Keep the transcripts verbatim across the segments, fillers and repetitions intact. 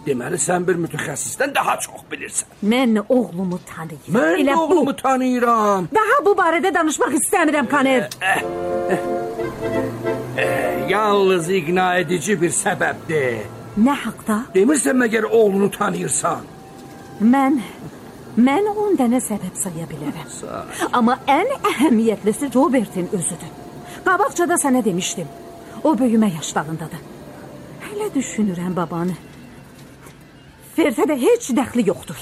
Deməli, sən bir mütəxəssisdən daha çox bilirsən. Mən oğlumu tanıyıram. Mən Elə də oğlumu bu. tanıyıram. Daha bu barədə danışmaq istəmirəm, Kaner. Eh, eh, eh, yalnız iqna edici bir səbəbdir. Nə haqda? Demirsən məgər oğlunu tanıyırsan? Mən, mən on dənə səbəb saya bilərəm. Amma ən əhəmiyyətlisi Robertin özüdür. Qabaqcada sənə demişdim. O böyümə yaşlarındadır. Hələ düşünürəm babanı. Fertə də heç dəxli yoxdur.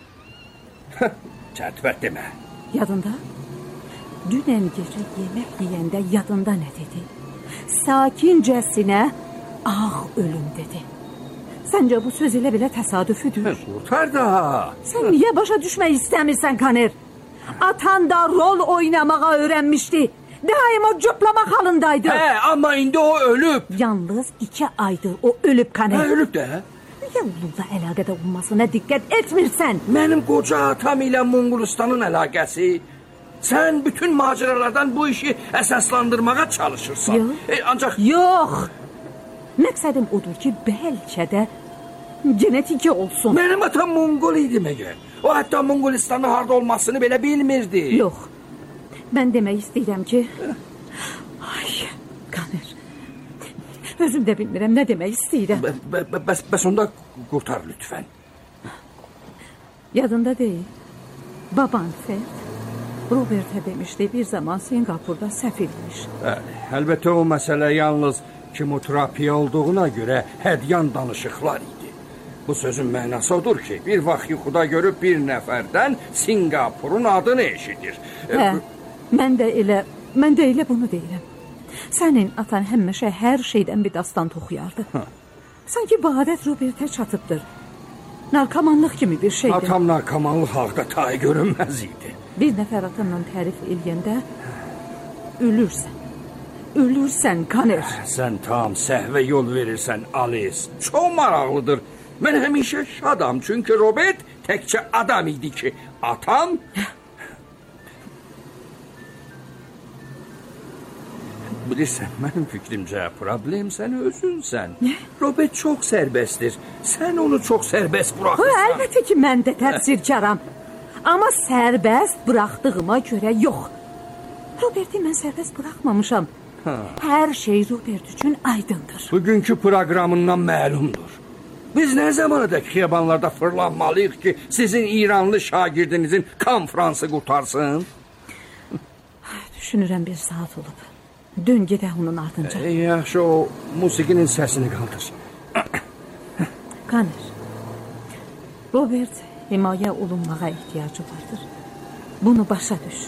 Çərtibət demə. Yadında? Dünən gecə yemək yeyəndə yadında nə dedi? Sakincəsinə ağ ölüm dedi. Səncə bu söz elə belə təsadüfüdür? Qurtar da. Sən niyə başa düşmək istəmirsən, Kaner? Atan da rol oynamağa öyrənmişdi. Daima cüplamaq halındaydı. Hə, amma indi o ölüb. Yalnız iki aydır o ölüb, Kaner. Hə, ölüb də. Niyə onunla əlaqədə olmasına diqqət etmirsən? Mənim qoca atam ilə Monqolistanın əlaqəsi. Sən bütün macəralardan bu işi əsaslandırmağa çalışırsan. Yox. E, ancaq... Yox. Məqsədim odur ki, bəlkə də genetiki olsun. Mənim atam Monqol idi məgər. O hətta Monqolistanın harda olmasını belə bilmirdi. Yox. Mən demək istəyirəm ki... Ay, Kaner. Özüm də bilmirəm nə demək istəyirəm. Bəs, bəs onda qurtar lütfən. Yadında deyil. Baban Fert Robert'ə demişdi, bir zaman Singapurda səfirmiş. Bəli, əlbəttə o məsələ yalnız kimoterapiya olduğuna görə hədyan danışıqlar idi. Bu sözün mənası odur ki, bir vaxt yuxuda görüb bir nəfərdən Singapurun adını eşidir. Hə, mən də elə, mən də elə bunu deyirəm. Sənin atan həmişə hər şeydən bir dastan toxuyardı. Hə. Sanki bu adət Robert'ə çatıbdır. Narkomanlıq kimi bir şeydir. Atam narkomanlıq haqda tay görünməz idi. Bir nəfər atanla tərif eləyəndə ölürsən. Ölürsən, Kaner. Sən tam səhvə yol verirsən, Alice. Çox maraqlıdır. Mən həmişə şadam, çünki Robert təkcə adam idi ki, atam... Bilirsən, mənim fikrimcə problem sən özünsən. Nə? Robert çox sərbəstdir. Sən onu çox sərbəst buraxırsan. Ha, əlbəttə ki, mən də təqsirkaram. Amma sərbəst buraxdığıma görə yox. Roberti mən sərbəst buraxmamışam. Ha. Hər şey Robert üçün aydındır. Bugünkü proqramından məlumdur. Biz nə zamanadək xiyabanlarda fırlanmalıyıq ki, sizin İranlı şagirdinizin konfransı qurtarsın? Düşünürəm bir saat olub. Dön gedək onun ardınca. E, yaxşı, o musiqinin səsini qaldır. Kaner, Robert himayə olunmağa ehtiyacı vardır. Bunu başa düş.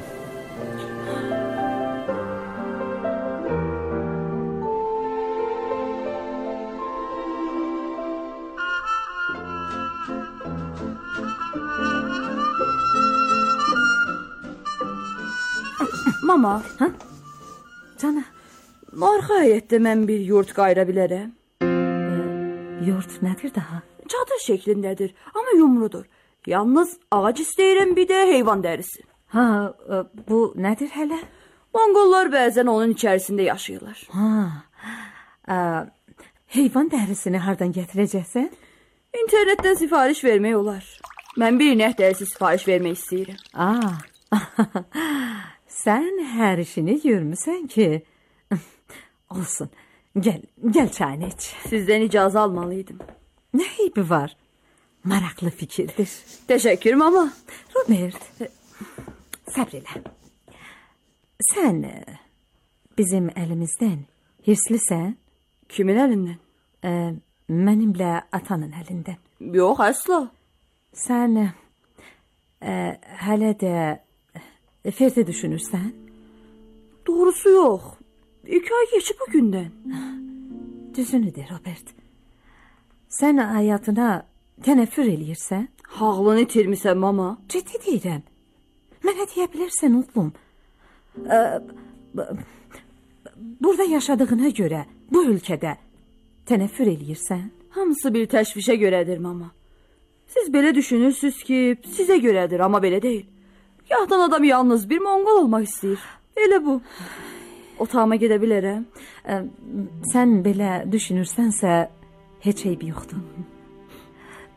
Mama, ha? Cana, arxa həyətdə mən bir yurt qayıra bilərəm. E, yurt nədir daha? Çadır şəklindədir, amma yumrudur. Yalnız ağac istəyirəm, bir də heyvan dərisi. Ha, e, bu nədir hələ? Monqollar bəzən onun içərisində yaşayırlar. Ha, e, heyvan dərisini hardan gətirəcəksən? İnternetdən sifariş vermək olar. Mən bir inək dərisi sifariş vermək istəyirəm. Aa, sən hər işini görmüsən ki. Olsun, gəl, gəl çayını iç. Sizdən icazə almalıydım. Nə eybi var? Maraqlı fikirdir. Təşəkkür, mama. Robert, səbr elə. Sən bizim əlimizdən hirslisən? Kimin əlindən? Ə, mənimlə atanın əlindən. Yox, əsla. Sən ə, hələ də Ferti düşünürsən? Doğrusu yox. İki ay geçib bu gündən. Düzünü de, Robert. Sən həyatına tənəffür eləyirsən? Ağlını itirmisən, mama. Ciddi deyirəm. Mənə deyə bilərsən, oğlum. Ə, burada yaşadığına görə, bu ölkədə tənəffür eləyirsən? Hamısı bir təşvişə görədir, mama. Siz belə düşünürsünüz ki, sizə görədir, amma belə deyil. Yahdan adam yalnız bir Monqol olmaq istəyir. Elə bu. Otağıma gedə bilərəm. Ə, sən belə düşünürsənsə, heç eybi yoxdur.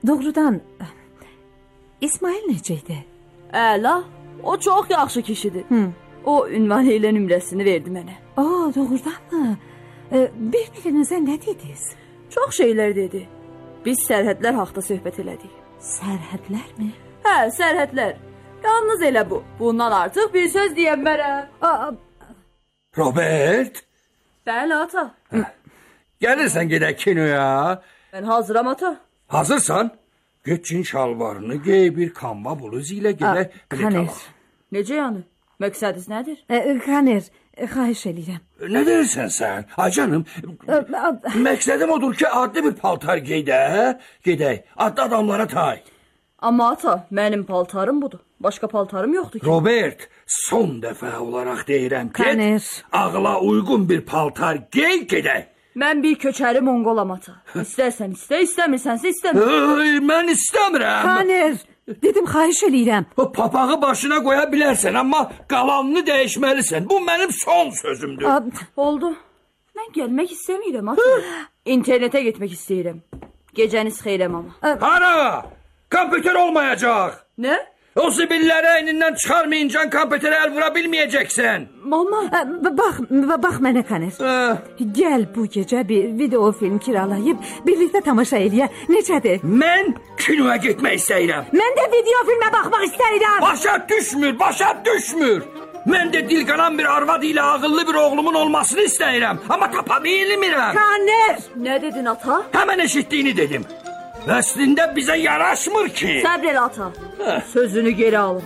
doğrudan İsmail necəydi? Əla, o çox yaxşı kişidir. Hı. O ünvanı ilə nömrəsini verdi mənə. Aa, doğrudan mı? Ee, bir-birinizə nə dediniz? Çox şeylər dedi. Biz sərhədlər haqda söhbət elədik. Sərhədlər mi? Hə, sərhədlər. Yalnız elə bu. Bundan artıq bir söz deyəmmərəm. Aa, Robert, Bəli, ata. gəlirsən gedək kinoya. Mən hazıram, ata. Hazırsan? Göçün şalvarını giy, bir kanva bluz ilə gedək. bilet Kaner. alaq. Necə yəni? Məqsədiniz nədir? E, Kaner, e, xahiş edirəm. Ne dersen sen? Ay canım, məqsədim odur ki, adlı bir paltar giy də, gedək, adlı adamlara tay. Amma ata, mənim paltarım budur. Başqa paltarım yoxdur ki. Robert, son dəfə olaraq deyirəm ki, Kaner. ağla uyğun bir paltar giy, gedək. Mən bir köçəri monqolam, ata. İstərsən istə, istəmirsənsə istəmir. Ay, mən istəmirəm. Kaner, dedim xahiş edirəm. O papağı başına qoya bilərsən, amma qalanını dəyişməlisən. Bu mənim son sözümdür. Aa, Oldu. Mən gəlmək istəmirəm, ata. İnternetə getmək istəyirəm. Gecəniz xeyrəm amma. Hara? Kompüter olmayacaq. Nə? O zibilləri əynindən çıxarmayınca kompüterə el vura bilməyəcəksən. Mama. e, bax, bax mənə Kaner. Hə. Gəl bu gecə bir video film kiralayıb birlikdə tamaşa eləyə. Necədir? Mən kinoya getmək istəyirəm. Mən də video filmə baxmaq istəyirəm. Başa düşmür, başa düşmür. Mən də dilqanan bir arvad ilə ağıllı bir oğlumun olmasını istəyirəm. Amma tapa bilmirəm. Kaner! Nə dedin, ata? Həmən eşitdiyini dedim. Əslində bizə yaraşmır ki. Səbr el, ata. Sözünü geri alın.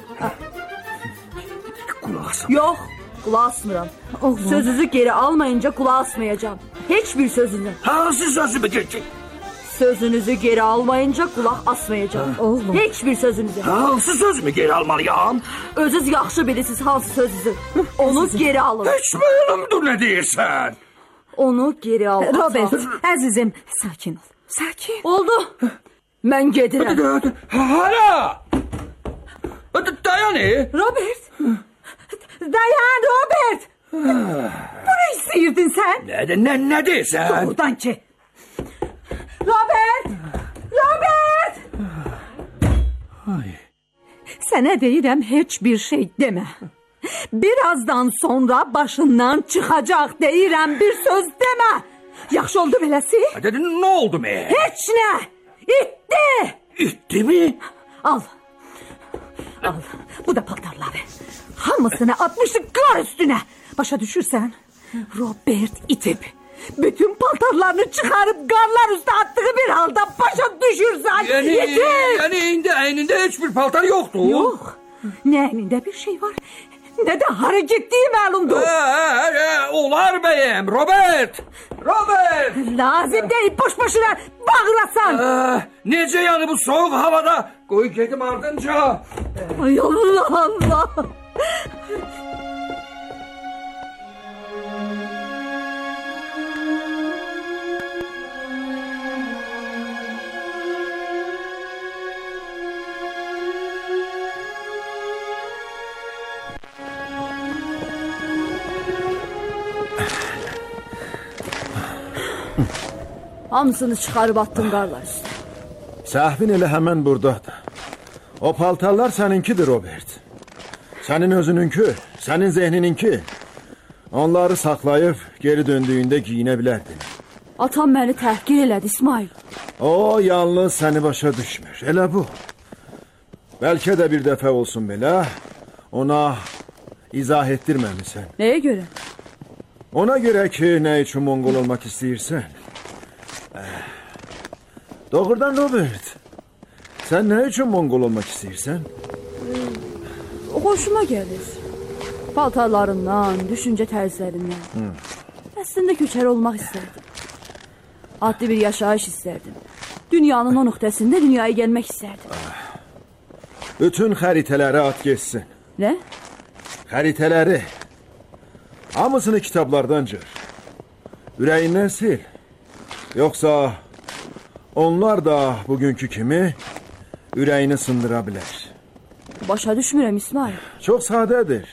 Qulaq asam. Yox, qulaq asmıram. Oğlum. Sözünüzü geri almayınca qulaq asmayacağım. Heç bir sözünü. Hansı sözümü geçecek? Sözünüzü geri almayınca qulaq asmayacağım. Oğlum. Heç bir sözünüzü. Hansı sözümü geri almalıyam? Özünüz yaxşı bilirsiniz hansı sözünüzü. Onu geri alın. Heç məlimdir nə deyirsən? Onu geri al. ata. Robert, əzizim, sakin ol. Sakin. Oldu. Mən gedirəm. Hara? Dayan e? Robert. Dayan Robert! Bu ne istəyirdin sən? Nə, nə, nə deyirsən? Buradan ki. Robert! Robert! Ay. Sənə deyirəm heç bir şey demə. Birazdan sonra başından çıxacaq deyirəm, bir söz demə. Yaxşı oldu beləsi? Dedin, nə oldu me? Heç nə! İtdi! İtdi mi? Al. Al. Bu da paltarları. Hamısını atmışdık qar üstünə. Başa düşürsən? Robert itib. Bütün paltarlarını çıxarıb qarlar üstə atdığı bir halda başa düşürsən. Yəni, itib. yəni indi əynində heç bir paltar yoxdur. Yox. Nə əlində bir şey var, nə də hara getdiyi məlumdur. Hə, hə, olar bəyəm, Robert! Robert! Lazım deyil boş başına bağırasan. Hə, necə yəni bu soğuk havada? Qoy gedim ardınca. Ay Allah Allah. Hamısını çıxarıb attım qarlar üstə. Səhvin elə həmən buradadır. O paltarlar səninkidir, Robert. Sənin özününkü, sənin zehnininki. Onları saxlayıb geri döndüyündə giyinə bilərdin. Atam məni təhqir elədi, İsmail. O yalnız səni başa düşmür, elə bu. Bəlkə də bir dəfə olsun belə, ona izah etdirməmisən. Nəyə görə? Ona görə ki, nə üçün Mongol olmaq istəyirsən? Doğrudan Robert, sən nə üçün Mongol olmaq istəyirsən? Xoşuma gəlir. Paltarlarından, düşüncə tərzlərindən. Hı. Əslində köçər olmaq istərdim. Adlı bir yaşayış istərdim. Dünyanın o nöqtəsində dünyaya gəlmək istərdim. Bütün xəritələri at geçsin. Nə? Xəritələri. Hamısını kitablardan cır. Ürəyindən sil. Yoxsa onlar da bugünkü kimi ürəyini sındıra bilər. Başa düşmürəm, İsmail. Çox sadədir.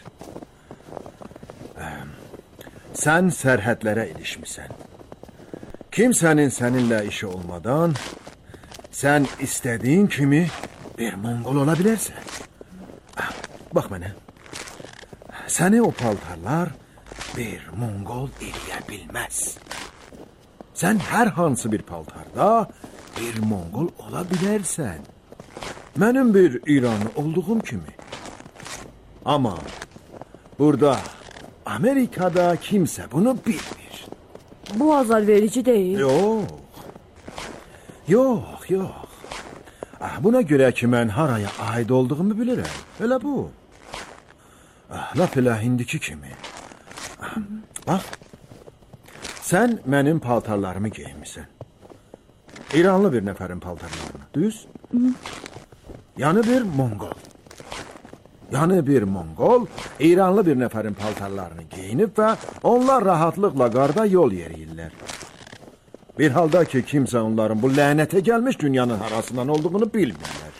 Sən sərhədlərə ilişmisən. Kimsənin səninlə işi olmadan Sen istediğin kimi bir Mongol olabilirsin. Bak bana. Seni o paltarlar bir Mongol eleyebilmez. Sen her hansı bir paltarda bir Mongol olabilirsen. Benim bir İranlı olduğum kimi. Ama burada Amerika'da kimse bunu bilmir. Bu azar verici değil. Yok. Yok, yok. Buna göre ki ben haraya ait olduğumu bilirim. Öyle bu. Laf elə indiki kimi. Bak. Sen benim paltarlarımı giymişsin. İranlı bir neferin paltarlarını. Düz? Yani bir Mongol. Yani bir Mongol, İranlı bir neferin paltarlarını giyinip ve onlar rahatlıkla qarda yol yeriyirler. Bir halda ki kimse onların bu lənətə gelmiş dünyanın harasından olduğunu bilmirlər.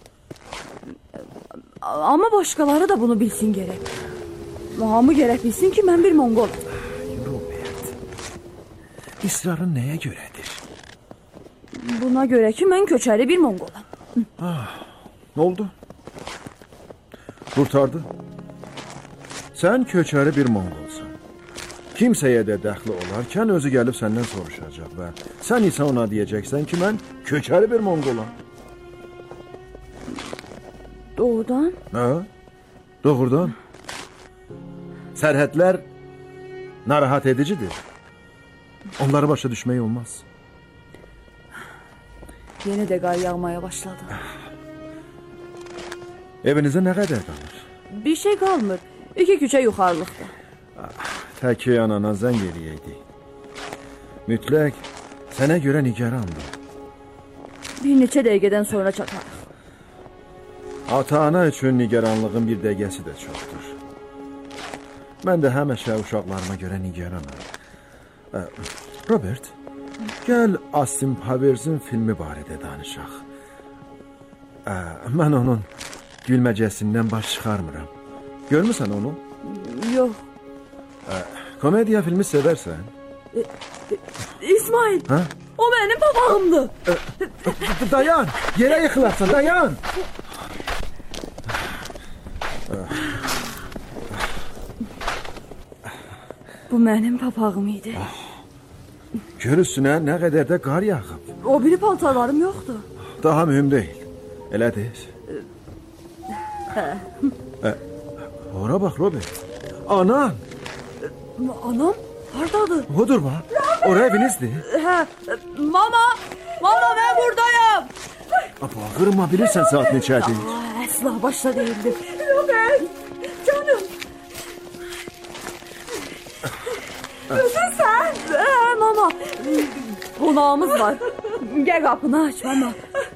Ama başkaları da bunu bilsin gerek. Hamı gerek bilsin ki ben bir Mongol. Robert, ısrarın neye göredir? Buna göre ki ben köçeri bir Mongolam. Ah, ne oldu? Kurtardı. Sen köçeri bir Mongolsan. Kimseye de dəxli olarken özü gelip senden soruşacak ve sen ise ona diyeceksen ki ben köçeri bir Mongolam. Doğrudan? Ha? Doğrudan. Sərhədlər narahat edicidir. Onları başa düşmək olmaz. Yine de qar yağmaya başladı. Evinizə nə qədər qalır? Bir şey kalmır. İki küçe yukarılıkta. Təki anana zəng eləyəydi. Mütləq sənə görə nigarandır. Bir neçə dəqiqədən sonra çatarıq. Ata-ana üçün nigaranlığın bir dəqiqəsi də çoxdur. Mən də həmişə uşaqlarıma görə nigaranam. Robert, gəl Austin Powers'in filmi barədə danışaq. Mən onun gülməcəsindən baş çıxarmıram. Görmüsən onu? Yok. Komediya filmi seversən? İsmail. Ha? O benim papağımdı. Dayan, yerə yıxılarsan, dayan. Bu benim papağım idi. Gör üstünə nə qədər də qar yağıb. O biri paltarlarım yoktu. Daha mühüm deyil. Elə deyil. Ora bax, Robert. Anan. Anam hardadır? Odur bax. Ora evinizdir. He, mama, mama ben buradayım. Bağırma, bilirsən saat neçədir. Aa, əsla başta değildim. Robert, canım. Nasılsın sen? Ee, mama, konağımız var. Gel kapını aç mama.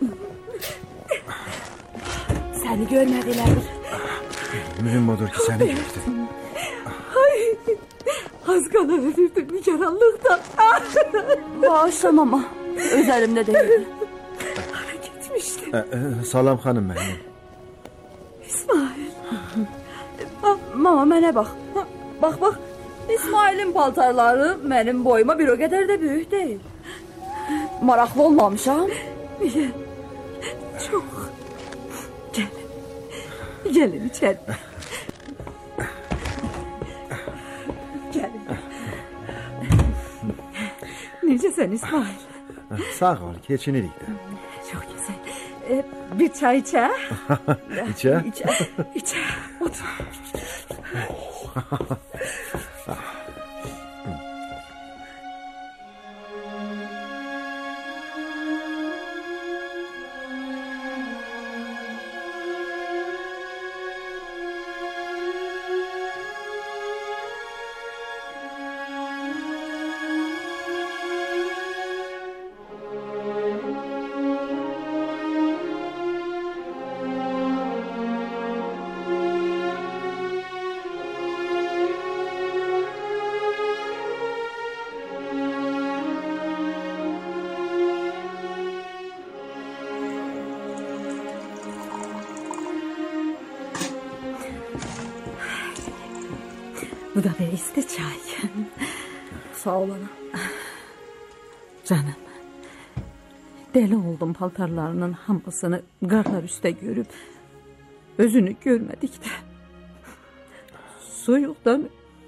Seni görmediler. Mühim odur ki səni gördüm. Ay, az kala ölürdüm nigaranlıktan. Bağışla mama, üzerimde değildi. Gitmiştim. Ə, ə, salam xanım mənim. İsmail. Mama mənə bax. Bax bax. İsmail'in paltarları benim boyuma bir o kadar da büyük değil. Maraklı olmamışam. Çok. Gelin. Gelin içeri. Gelin. Necəsən İsmail? Sağ ol, keçinirik də. Çok güzel. Ee, bir çay içe. İçə? İçe. İçe. Otur. Bu da bir iste çay. Sağ ol ana. Canım. Deli oldum paltarlarının hamısını qarlar üstə görüb. Özünü görmədikdə. Soyuqdan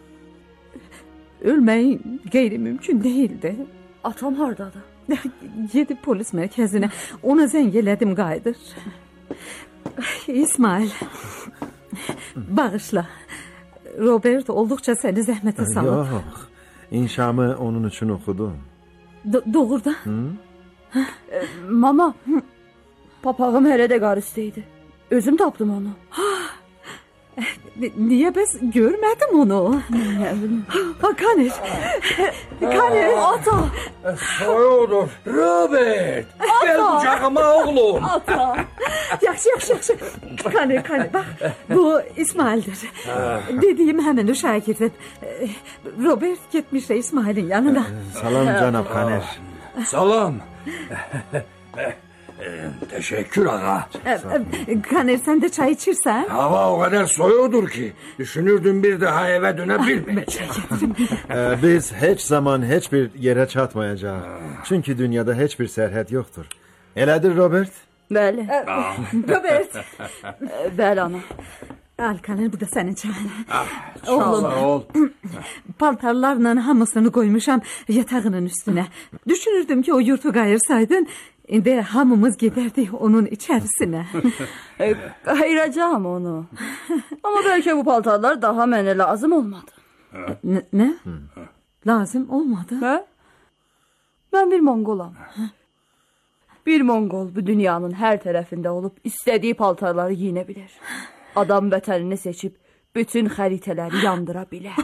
ölməyin qeyri-mümkün deyildi. Atam hardadır? Gedib polis mərkəzinə. Ona zəng elədim, qayıdır. İsmail, bağışla. Robert olduqca səni zəhmətə salıb. Yox, inşamı onun üçün oxudum. Do- doğrudan? E, mama, papağım hələ də qar üstəydi. Özüm tapdım onu. Ni- Niyə bəs görmədim onu? Ha, Kaner. Kaner. Ata, Soyuqdur. Robert, gel kucağıma oğlum. ata. Yaxşı, yaxşı, yaxşı. Kaner, Kaner, bax. Bu İsmail'dir. Dediyim həmin o şagirdin. Robert getmişdi İsmail'in yanına. Salam cənab Kaner. Salam. Teşekkür ağa. Kaner, sen de çay içirsen? Hava o kadar soğudur ki düşünürdüm bir daha eve dönebilmeyeceğim. Ee, biz heç zaman heç bir yerə çatmayacağıq. Çünki dünyada heç bir sərhəd yoxdur. Elədir Robert? Bəli. Robert. E, bəli ana. Al Kaner, bu da senin çayın. Oğlum. Ol. Paltarlarla hamısını koymuşam yatağının üstüne. Düşünürdüm ki o yurtu kayırsaydın, indi hamımız giderdik onun içerisine. E, Qayıracağım onu. Ama bəlkə bu paltarlar daha mənə lazım olmadı. ne? ne? Lazım olmadı. Hə? Mən bir Mongolam. Bir Mongol bu dünyanın hər tərəfində olub istədiyi paltarları giyinə bilir. Adam vətənini seçib bütün xəritələri yandıra bilər.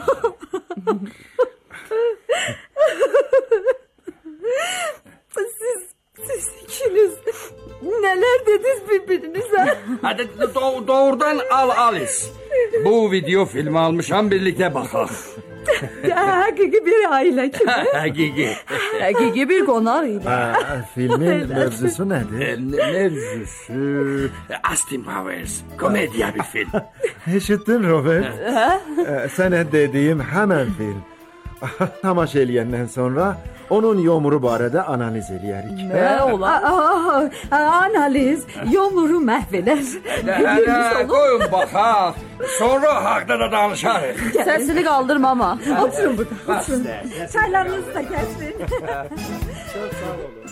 Siz, siz ikiniz neler dediniz birbirinize? Hadi do- doğrudan al Alice. Bu video filmi almışam birlikte bakalım. Hakiki bir aile gibi. Hakiki. Həqiqi bir qonaq idi. Hə, filmin mövzusu nədir? Ne mevzusu? Austin Powers. Komedya bir film. Eşitdin Robert? Ee, Sənə dediyim həmən film. Tamaşa eləyəndən sonra onun yomuru barədə analiz eləyərik. Nə olar? Aa, analiz yolunu mahveder. Hadi koyun bakak. Sonra hakta da danışarız. Səsini qaldırma ama. Oturun burada, oturun. Çaylarınız da gelsin. Çok sağ olun.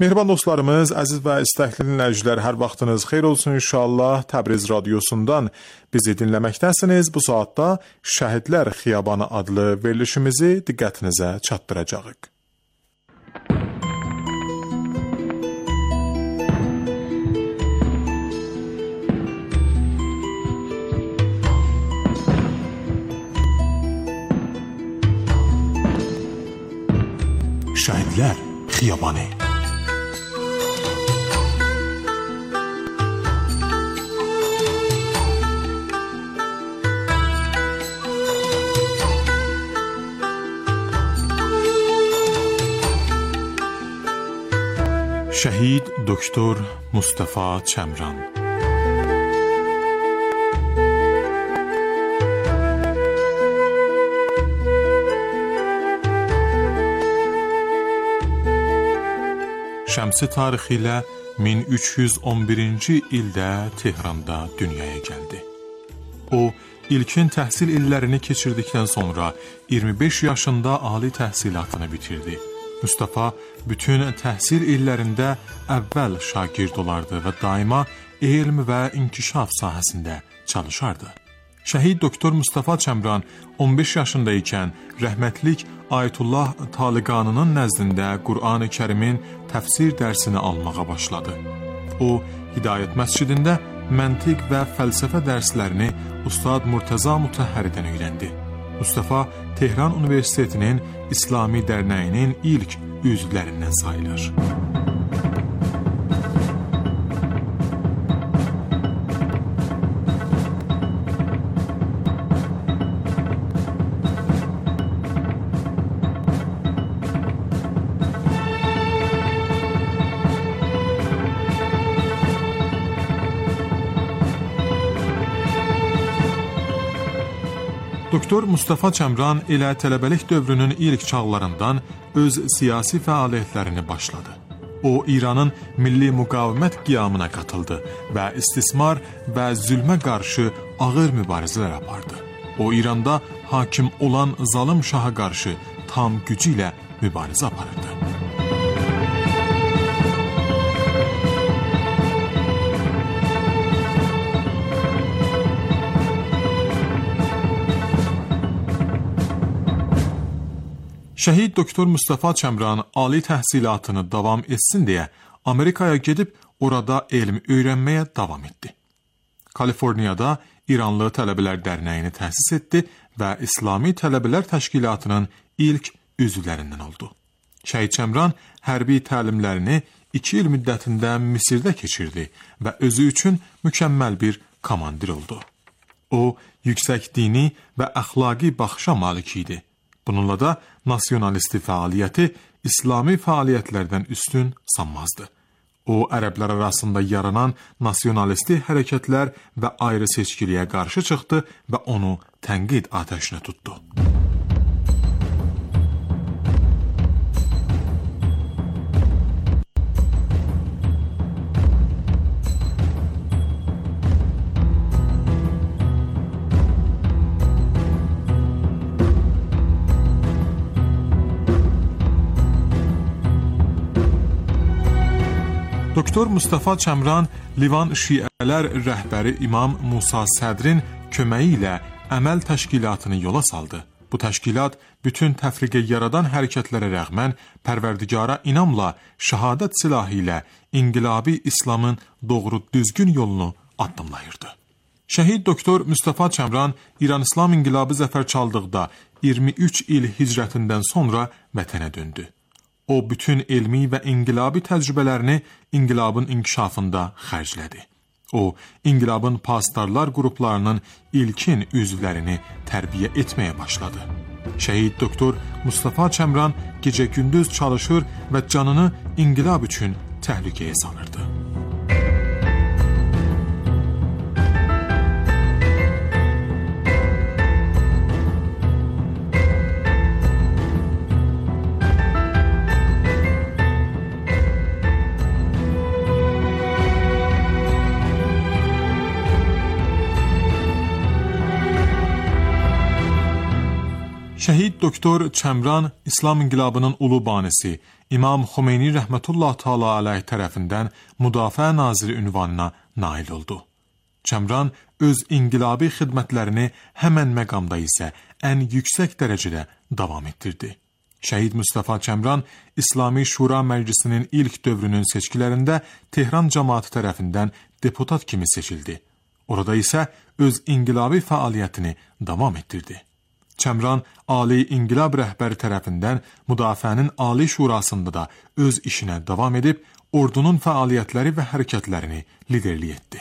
Mehriban dostlarımız, əziz və istəkli dinləyicilər, hər vaxtınız xeyir olsun inşallah. Təbriz radiosundan bizi dinləməkdəsiniz. Bu saatda Şəhidlər Xiyabanı adlı verilişimizi diqqətinizə çatdıracağıq. Şəhidlər Xiyabanı. Şəhid Doktor Mustafa Çəmran. Şəmsi tarixi ilə min üç yüz on birinci ildə Tehranda dünyaya gəldi. O, ilkin təhsil illərini keçirdikdən sonra iyirmi beş yaşında ali təhsilatını bitirdi. Mustafa bütün təhsil illərində əvvəl şagird olardı və daima elm və inkişaf sahəsində çalışardı. Şəhid Doktor Mustafa Çəmran on beş yaşında ikən rəhmətlik Ayətullah Taliqanının nəzdində Qur'an-ı Kərimin təfsir dərsini almağa başladı. O, Hidayət məscidində məntiq və fəlsəfə dərslərini Ustad Murtəza Mutəhhəridən öyrəndi. Mustafa Tehran Universitetinin İslami Dərnəyinin ilk üzvlərindən sayılır. Doktor Mustafa Çəmran elə tələbəlik dövrünün ilk çağlarından öz siyasi fəaliyyətlərini başladı. O, İranın milli müqavimət qiyamına qatıldı və istismar və zülmə qarşı ağır mübarizələr apardı. O, İranda hakim olan zalım şaha qarşı tam gücü ilə mübarizə aparırdı. Şəhid Doktor Mustafa Çəmran ali təhsilatını davam etsin deyə Amerikaya gedib orada elm öyrənməyə davam etdi. Kaliforniyada İranlı Tələbələr Dərnəyini təsis etdi və İslami Tələbələr Təşkilatının ilk üzvlərindən oldu. Şəhid Çəmran hərbi təlimlərini iki il müddətində Misirdə keçirdi və özü üçün mükəmməl bir komandir oldu. O, yüksək dini və əxlaqi baxışa malik idi. Bununla da nasyonalisti fəaliyyəti İslami fəaliyyətlərdən üstün sanmazdı. O, ərəblər arasında yaranan nasyonalisti hərəkətlər və ayrı seçkiliyə qarşı çıxdı və onu tənqid atəşinə tutdu. Doktor Mustafa Çəmran Livan Şiələr rəhbəri İmam Musa Sədrin köməyi ilə əməl təşkilatını yola saldı. Bu təşkilat bütün təfriqə yaradan hərəkətlərə rəğmən Pərverdigara inamla şəhadət silahı ilə inqilabi İslamın doğru düzgün yolunu addımlayırdı. Şəhid Doktor Mustafa Çəmran İran İslam inqilabı zəfər çaldıqda iyirmi üç il hicrətindən sonra vətənə döndü. O, bütün elmi və inqilabi təcrübələrini inqilabın inkişafında xərclədi. O, inqilabın pasdarlar qruplarının ilkin üzvlərini tərbiyə etməyə başladı. Şəhid Doktor Mustafa Çəmran gecə-gündüz çalışır və canını inqilab üçün təhlükəyə salırdı. Şəhid doktor Çəmran İslam İnqilabının ulu banisi İmam Xomeyni rəhmətullah taala alayh tərəfindən Müdafiə naziri ünvanına nail oldu. Çəmran öz inqilabi xidmətlərini həmən məqamda isə ən yüksək dərəcədə davam etdirdi. Şəhid Mustafa Çəmran İslami Şura Məclisinin ilk dövrünün seçkilərində Tehran cəmaatı tərəfindən deputat kimi seçildi. Orada isə öz inqilabi fəaliyyətini davam etdirdi. Çəmran Ali İnqilab rəhbəri tərəfindən Müdafiənin Ali Şurasında da öz işinə davam edib, ordunun fəaliyyətləri və hərəkətlərini liderlik etdi.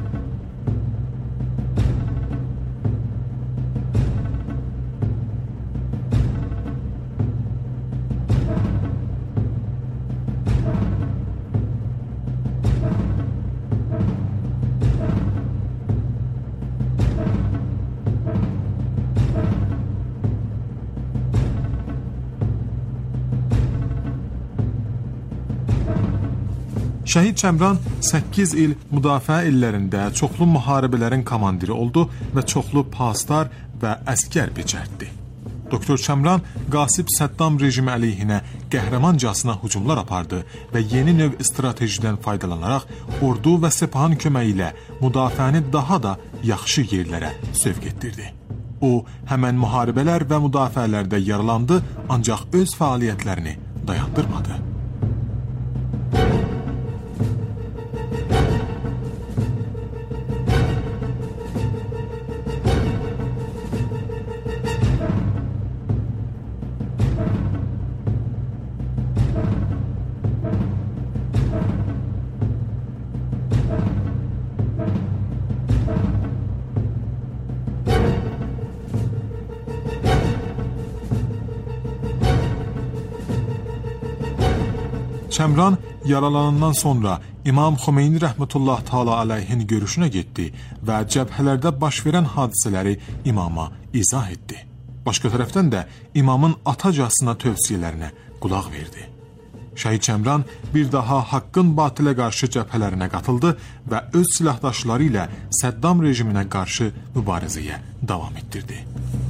Şəhid Çəmran səkkiz il müdafiə illərində çoxlu müharibələrin komandiri oldu və çoxlu pastar və əskər becərdi. Doktor Çəmran qasib Səddam rejimi əleyhinə qəhrəmancasına hücumlar apardı və yeni növ stratejidən faydalanaraq ordu və sepahın köməyi ilə müdafiəni daha da yaxşı yerlərə sövq etdirdi. O, həmən müharibələr və müdafiələrdə yaralandı, ancaq öz fəaliyyətlərini dayandırmadı. Çəmran yaralanandan sonra İmam Xomeyni rəhmətullah taala alayhin görüşünə getdi və cəbhələrdə baş verən hadisələri imama izah etdi. Başqa tərəfdən də imamın atacasına tövsiyələrinə qulaq verdi. Şəhid Çəmran bir daha haqqın batılə qarşı cəbhələrinə qatıldı və öz silahdaşları ilə Səddam rejiminə qarşı mübarizəyə davam etdirdi.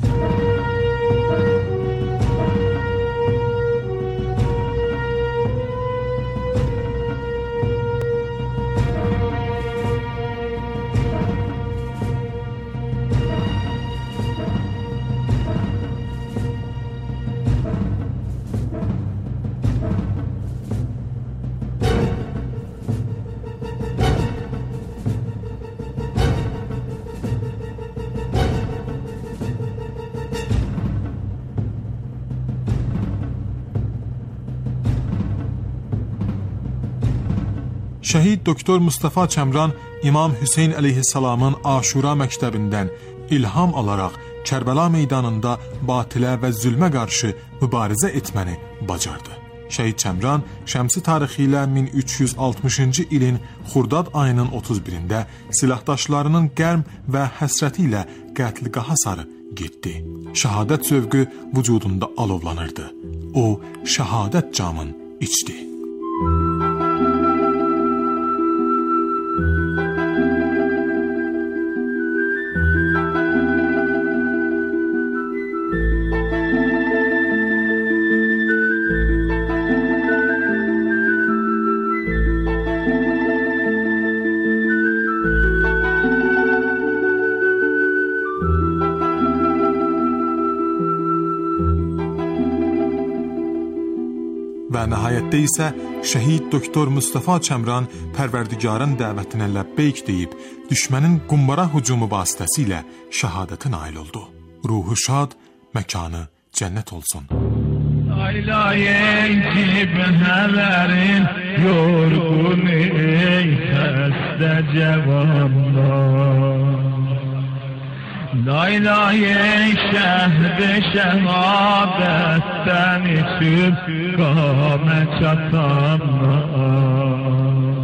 Şəhid doktor Mustafa Çəmran İmam Hüseyn əleyhissalamın Aşura məktəbindən ilham alaraq Kərbəla meydanında batilə və zülmə qarşı mübarizə etməni bacardı. Şəhid Çəmran şəmsi tarixi ilə min üç yüz altmışıncı ilin Xurdad ayının otuz birində silahdaşlarının qərm və həsrəti ilə qətliqaha sarı getdi. Şəhadət zövqü vücudunda alovlanırdı. O, şəhadət camın içdi. Və nəhayətdə isə şəhid doktor Mustafa Çəmran Pərverdigarın dəvətinə ləbbeyk deyib, düşmənin qumbara hücumu vasitəsilə şəhadətə nail oldu. Ruhu şad, məkanı cənnət olsun. Aylayın cibhələrin yorğun ey xəstə cavanlar. Laylayın şəhri şəhadətdən içib qamət çatanlar.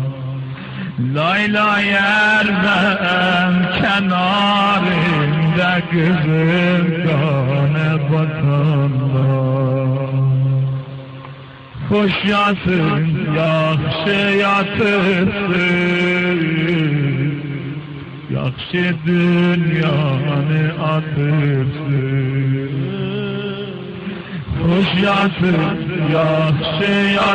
Laylayər vəm kənarında qızıl qanə batanlar. Xoş yatın, yaxşı yatırsın, yaxşı dünyanı atırsın. Hoş yatıp yaxşı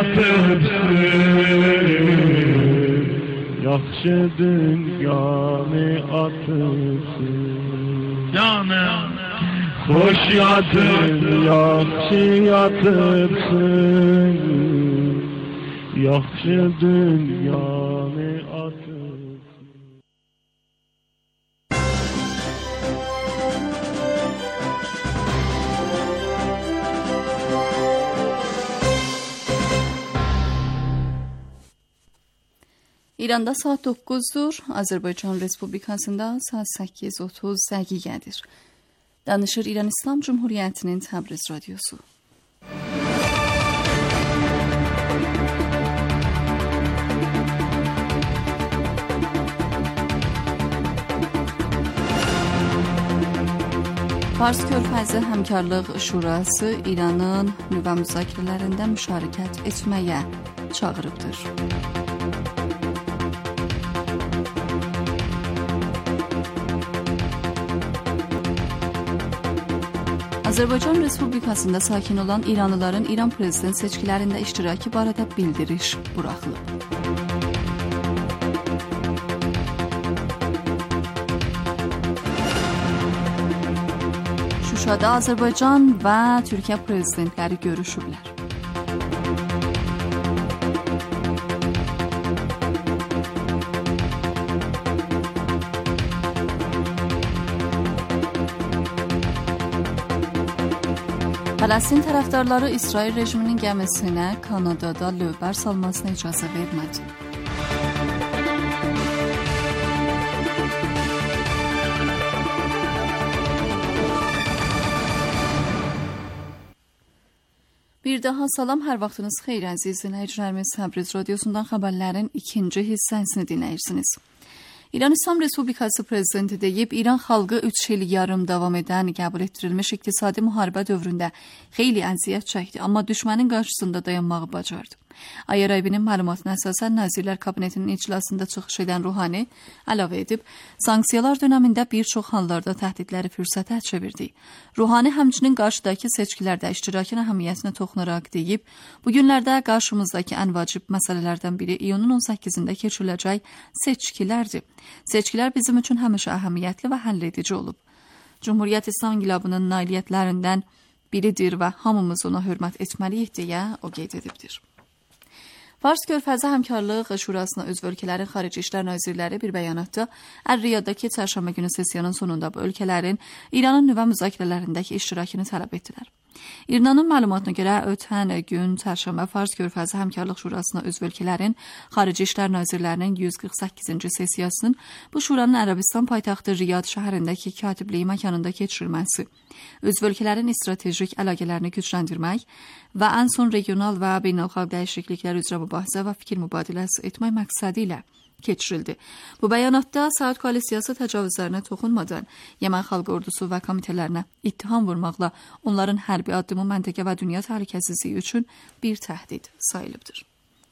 yatıbsın, yaxşı dünyanı atıbsın. Canım. Hoş yatıp yaxşı yatıbsın, yaxşı dünyanı atıbsın. İranda saat dokuzdur, Azərbaycan Respublikasında saat səkkiz otuz dəqiqədir. Danışır İran İslam Cumhuriyetinin Təbriz Radyosu. Fars Körfəzi Həmkarlıq Şurası İranın nüvə müzakirələrində müşarikət etməyə çağırıbdır. Azərbaycan Respublikasında sakin olan İranlıların İran prezident seçkilərində iştirakı barədə bildiriş buraxılıb. Şuşada Azərbaycan və Türkiyə prezidentləri görüşüblər. Fələstin tərəfdarları İsrail rejiminin gəmisinə Kanadada lövbər salmasına icazə vermədi. Bir daha salam, hər vaxtınız xeyir əziz dinləyicilərimiz. Təbriz Radyosundan xəbərlərin ikinci hissəsini dinləyirsiniz. İran İslam Respublikası prezidenti deyib, İran xalqı üç il yarım davam edən qəbul etdirilmiş iqtisadi müharibə dövründə xeyli əziyyət çəkdi, amma düşmənin qarşısında dayanmağı bacardı. Ayarayevinin məlumatına əsasən Nazirlər Kabinetinin iclasında çıxış edən Ruhani əlavə edib, sanksiyalar dönəmində bir çox hallarda təhdidləri fürsətə çevirdi. Ruhani həmçinin qarşıdakı seçkilərdə iştirakın əhəmiyyətinə toxunaraq deyib, bu günlərdə qarşımızdakı ən vacib məsələlərdən biri iyunun on səkkizində keçiriləcək seçkilərdir. Seçkilər bizim üçün həmişə əhəmiyyətli və həll edici olub. Cumhuriyyət İslam İnqilabının nailiyyətlərindən biridir və hamımız ona hörmət etməliyik deyə o qeyd edibdir. Fars Körfəzi Həmkarlıq Şurasına üzv ölkələrin xarici işlər nazirləri bir bəyanatda Ər-Riyaddakı çərşənbə günü sessiyanın sonunda bu ölkələrin İranın nüvə müzakirələrindəki iştirakını tələb etdilər. İranın məlumatına görə ötən gün çərşənbə Fars Körfəzi Həmkarlıq Şurasına üzv ölkələrin xarici işlər nazirlərinin yüz qırx səkkizinci sessiyasının bu şuranın Ərəbistan paytaxtı Riyad şəhərindəki katibliyi məkanında keçirilməsi, üzv ölkələrin stratejik əlaqələrini gücləndirmək və ən son regional və beynəlxalq dəyişikliklər üzrə mübahisə və fikir mübadiləsi etmək məqsədi ilə keçirildi. Bu bəyanatda Saud koalisiyası təcavüzlərinə toxunmadan Yemen xalq ordusu və komitələrinə ittiham vurmaqla onların hərbi addımı məntəqə və dünya təhlükəsizliyi üçün bir təhdid sayılıbdır.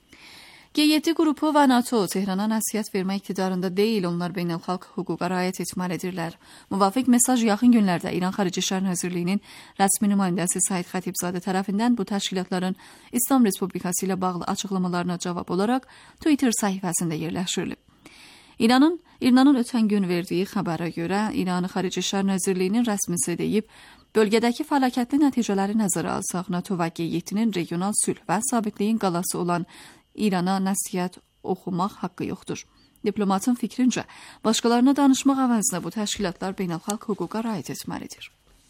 G yeddi qrupu və NATO Tehrana nəsihət vermək iqtidarında deyil, onlar beynəlxalq hüquqa riayət etməlidirlər. Müvafiq mesaj yaxın günlərdə İran Xarici İşlər Nazirliyinin rəsmi nümayəndəsi Said Xatibzadə tərəfindən bu təşkilatların İslam Respublikası ilə bağlı açıqlamalarına cavab olaraq Twitter səhifəsində yerləşdirilib. İranın İranın ötən gün verdiyi xəbərə görə İran Xarici İşlər Nazirliyinin rəsmisi deyib, bölgədəki fəlakətli nəticələri nəzərə alsaq NATO və G yeddinin regional sülh və sabitliyin qalası olan İrana nəsihət oxumaq haqqı yoxdur. Diplomatın fikrincə, başqalarına danışmaq əvəzinə bu təşkilatlar beynəlxalq hüquqa riayət etməlidir.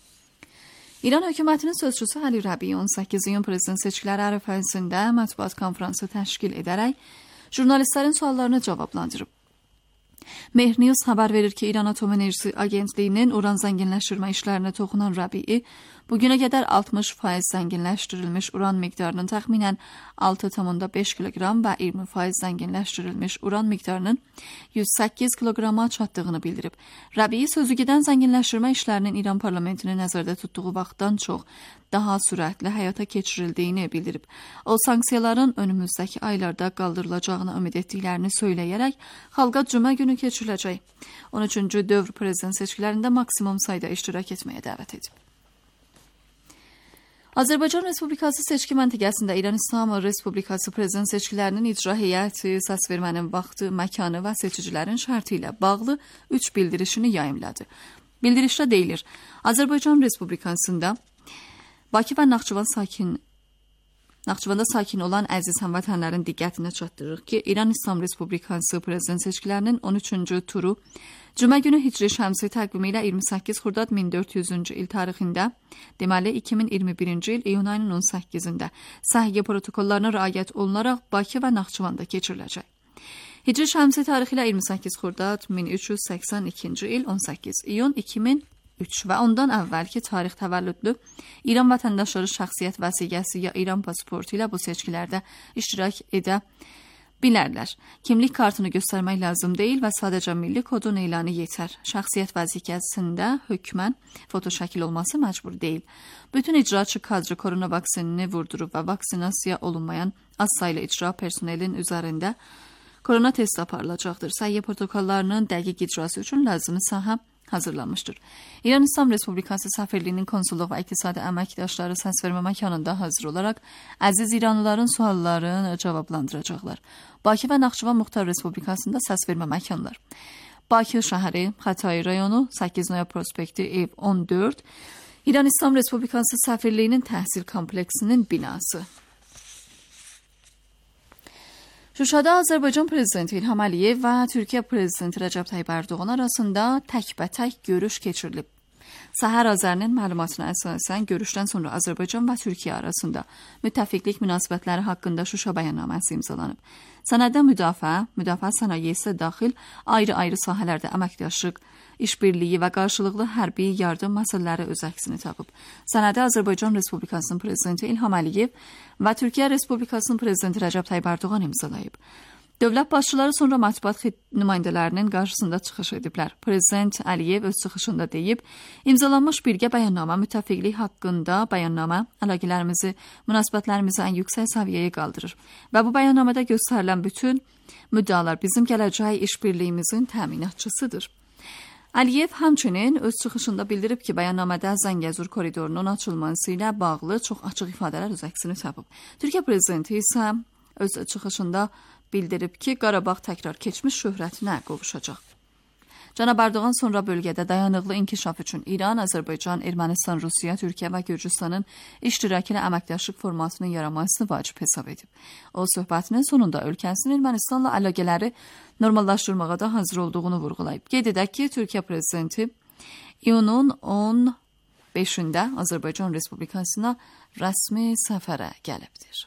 İran hökumətinin sözçüsü Əli Rəbi on səkkiz iyun prezident seçkiləri ərəfəsində mətbuat konfransı təşkil edərək jurnalistlərin suallarını cavablandırıb. Mehr News xəbər verir ki, İran Atom Enerjisi Agentliyinin uran zənginləşdirmə işlərinə toxunan Rəbii, bugünə qədər altmış faiz zənginləşdirilmiş uran miqdarının təxminən altı tam beş kiloqram və iyirmi faiz zənginləşdirilmiş uran miqdarının yüz səkkiz kiloqrama çatdığını bildirib. Rəbii sözü gedən zənginləşdirmə işlərinin İran parlamentinin nəzərdə tutduğu vaxtdan çox daha sürətli həyata keçirildiyini bildirib. O, sanksiyaların önümüzdəki aylarda qaldırılacağını ümid etdiklərini söyləyərək xalqa cümə günü keçiriləcək. on üçüncü dövr prezident seçkilərində maksimum sayda iştirak etməyə dəvət edib. Azərbaycan Respublikası seçki məntəqəsində İran İslam Respublikası prezident seçkilərinin icra heyəti səsvermənin vaxtı, məkanı və seçicilərin şərti ilə bağlı üç bildirişini yayımladı. Bildirişdə deyilir, Azərbaycan Respublikasında Bakı və Naxçıvan sakin Naxçıvanda sakin olan əziz həmvətənlərin diqqətinə çatdırırıq ki, İran İslam Respublikası prezident seçkilərinin on üçüncü turu Cümə günü Hicri Şəmsi təqvimi ilə iyirmi səkkiz Xurdad min dörd yüzüncü il tarixində, deməli iki min iyirmi birinci il iyun ayının on səkkizində səhiyyə protokollarına riayət olunaraq Bakı və Naxçıvanda keçiriləcək. Hicri Şəmsi tarixi ilə iyirmi səkkiz Xurdad min üç yüz səksən ikinci il on səkkiz iyun iki min üç və ondan əvvəlki tarix təvəllüdlü İran vətəndaşları şəxsiyyət vəsiqəsi ya İran pasportu ilə bu seçkilərdə iştirak edə bilərlər. Kimlik kartını göstərmək lazım deyil və sadəcə milli kodun elanı yetər. Şəxsiyyət vəsiqəsində hökmən foto şəkil olması məcbur deyil. Bütün icraçı kadrı korona vaksinini vurdurub və vaksinasiya olunmayan az saylı icra personelin üzərində korona testi aparılacaqdır. Səhiyyə protokollarının dəqiq icrası üçün lazımi sahə hazırlanmışdır. İran İslam Respublikası Səfirliyinin konsulluq və iqtisadi əməkdaşları səsvermə məkanında hazır olaraq əziz İranlıların suallarını cavablandıracaqlar. Bakı və Naxçıvan Muxtar Respublikasında səsvermə məkanlar. Bakı şəhəri, Xətai rayonu, səkkiz noyabr prospekti, ev on dörd, İran İslam Respublikası Səfirliyinin təhsil kompleksinin binası. Şuşada Azərbaycan Prezidenti İlham Əliyev və Türkiyə Prezidenti Rəcəb Tayyib Ərdoğan arasında təkbətək görüş keçirilib. Səhər Azərinin məlumatına əsasən görüşdən sonra Azərbaycan və Türkiyə arasında müttəfiqlik münasibətləri haqqında Şuşa bəyannaməsi imzalanıb. Sənəddə müdafiə, müdafiə sənayesi daxil ayrı-ayrı sahələrdə əməkdaşlıq, işbirliyi və qarşılıqlı hərbi yardım məsələləri öz əksini tapıb. Sənədə Azərbaycan Respublikasının Prezidenti İlham Əliyev və Türkiyə Respublikasının Prezidenti Rəcəb Tayyib Ərdoğan imzalayıb. Dövlət başçıları sonra mətbuat nümayəndələrinin qarşısında çıxış ediblər. Prezident Əliyev öz çıxışında deyib, imzalanmış birgə bəyannamə müttəfiqlik haqqında bəyannamə əlaqələrimizi, münasibətlərimizi ən yüksək səviyyəyə qaldırır və bu bəyannamədə göstərilən bütün müddalar bizim gələcək işbirliyimizin təminatçısıdır. Əliyev həmçinin öz çıxışında bildirib ki, bəyannamədə Zəngəzur koridorunun açılması ilə bağlı çox açıq ifadələr öz əksini tapıb. Türkiyə prezidenti isə öz çıxışında bildirib ki, Qarabağ təkrar keçmiş şöhrətinə qovuşacaq. Cənab Ərdoğan sonra bölgədə dayanıqlı inkişaf üçün İran, Azərbaycan, Ermənistan, Rusiya, Türkiyə və Gürcüstanın iştirakı ilə əməkdaşlıq formatının yaranmasını vacib hesab edib. O, söhbətinin sonunda ölkəsinin Ermənistanla əlaqələri normallaşdırmağa da hazır olduğunu vurğulayıb. Qeyd edək ki, Türkiyə prezidenti iyunun on beşində Azərbaycan Respublikasına rəsmi səfərə gəlibdir.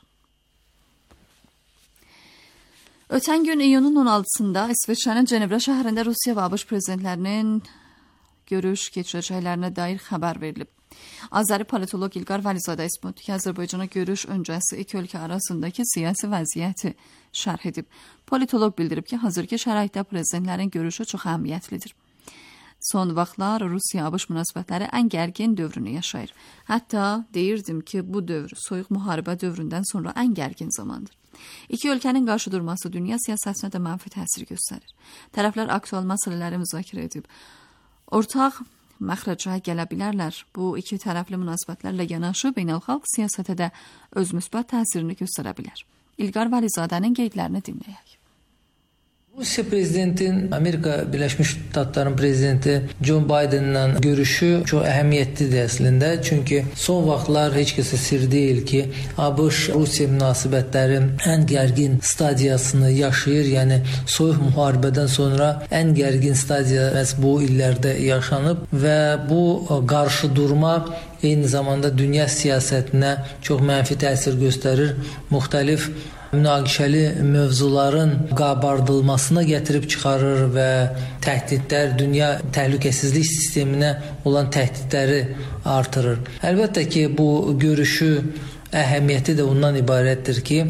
Ötən gün iyunun on altısında İsveçrənin Cenevra şəhərində Rusiya və ABŞ prezidentlərinin görüş keçirəcəklərinə dair xəbər verilib. Azəri politoloq İlqar Vəlizadə İsmut Azərbaycana görüş öncəsi iki ölkə arasındakı siyasi vəziyyəti şərh edib. Politoloq bildirib ki, hazırki şəraitdə prezidentlərin görüşü çox əhəmiyyətlidir. Son vaxtlar Rusiya-ABŞ münasibətləri ən gərgin dövrünü yaşayır. Hətta deyirdim ki, bu dövr soyuq müharibə dövründən sonra ən gərgin zamandır. İki ölkənin qarşı durması dünya siyasətinə də mənfi təsir göstərir. Tərəflər aktual məsələləri müzakirə edib. Ortaq məxrəcə gələ bilərlər. Bu iki tərəfli münasibətlərlə yanaşı beynəlxalq siyasətə də öz müsbət təsirini göstərə bilər. İlqar Vəlizadənin qeydlərini dinləyək. Rusiya prezidentinin Amerika Birləşmiş Ştatların prezidenti John Biden'la görüşü çox əhəmiyyətlidir əslində. Çünki son vaxtlar heç kəsə sir deyil ki, ABŞ-Rusiya münasibətləri ən gərgin stadiyasını yaşayır. Yəni soyuq müharibədən sonra ən gərgin stadiya məhz bu illərdə yaşanıb və bu qarşıdurma eyni zamanda dünya siyasətinə çox mənfi təsir göstərir. Müxtəlif münaqişəli mövzuların qabardılmasına gətirib çıxarır və təhdidlər, dünya təhlükəsizlik sisteminə olan təhdidləri artırır. Əlbəttə ki, bu görüşü əhəmiyyəti də ondan ibarətdir ki,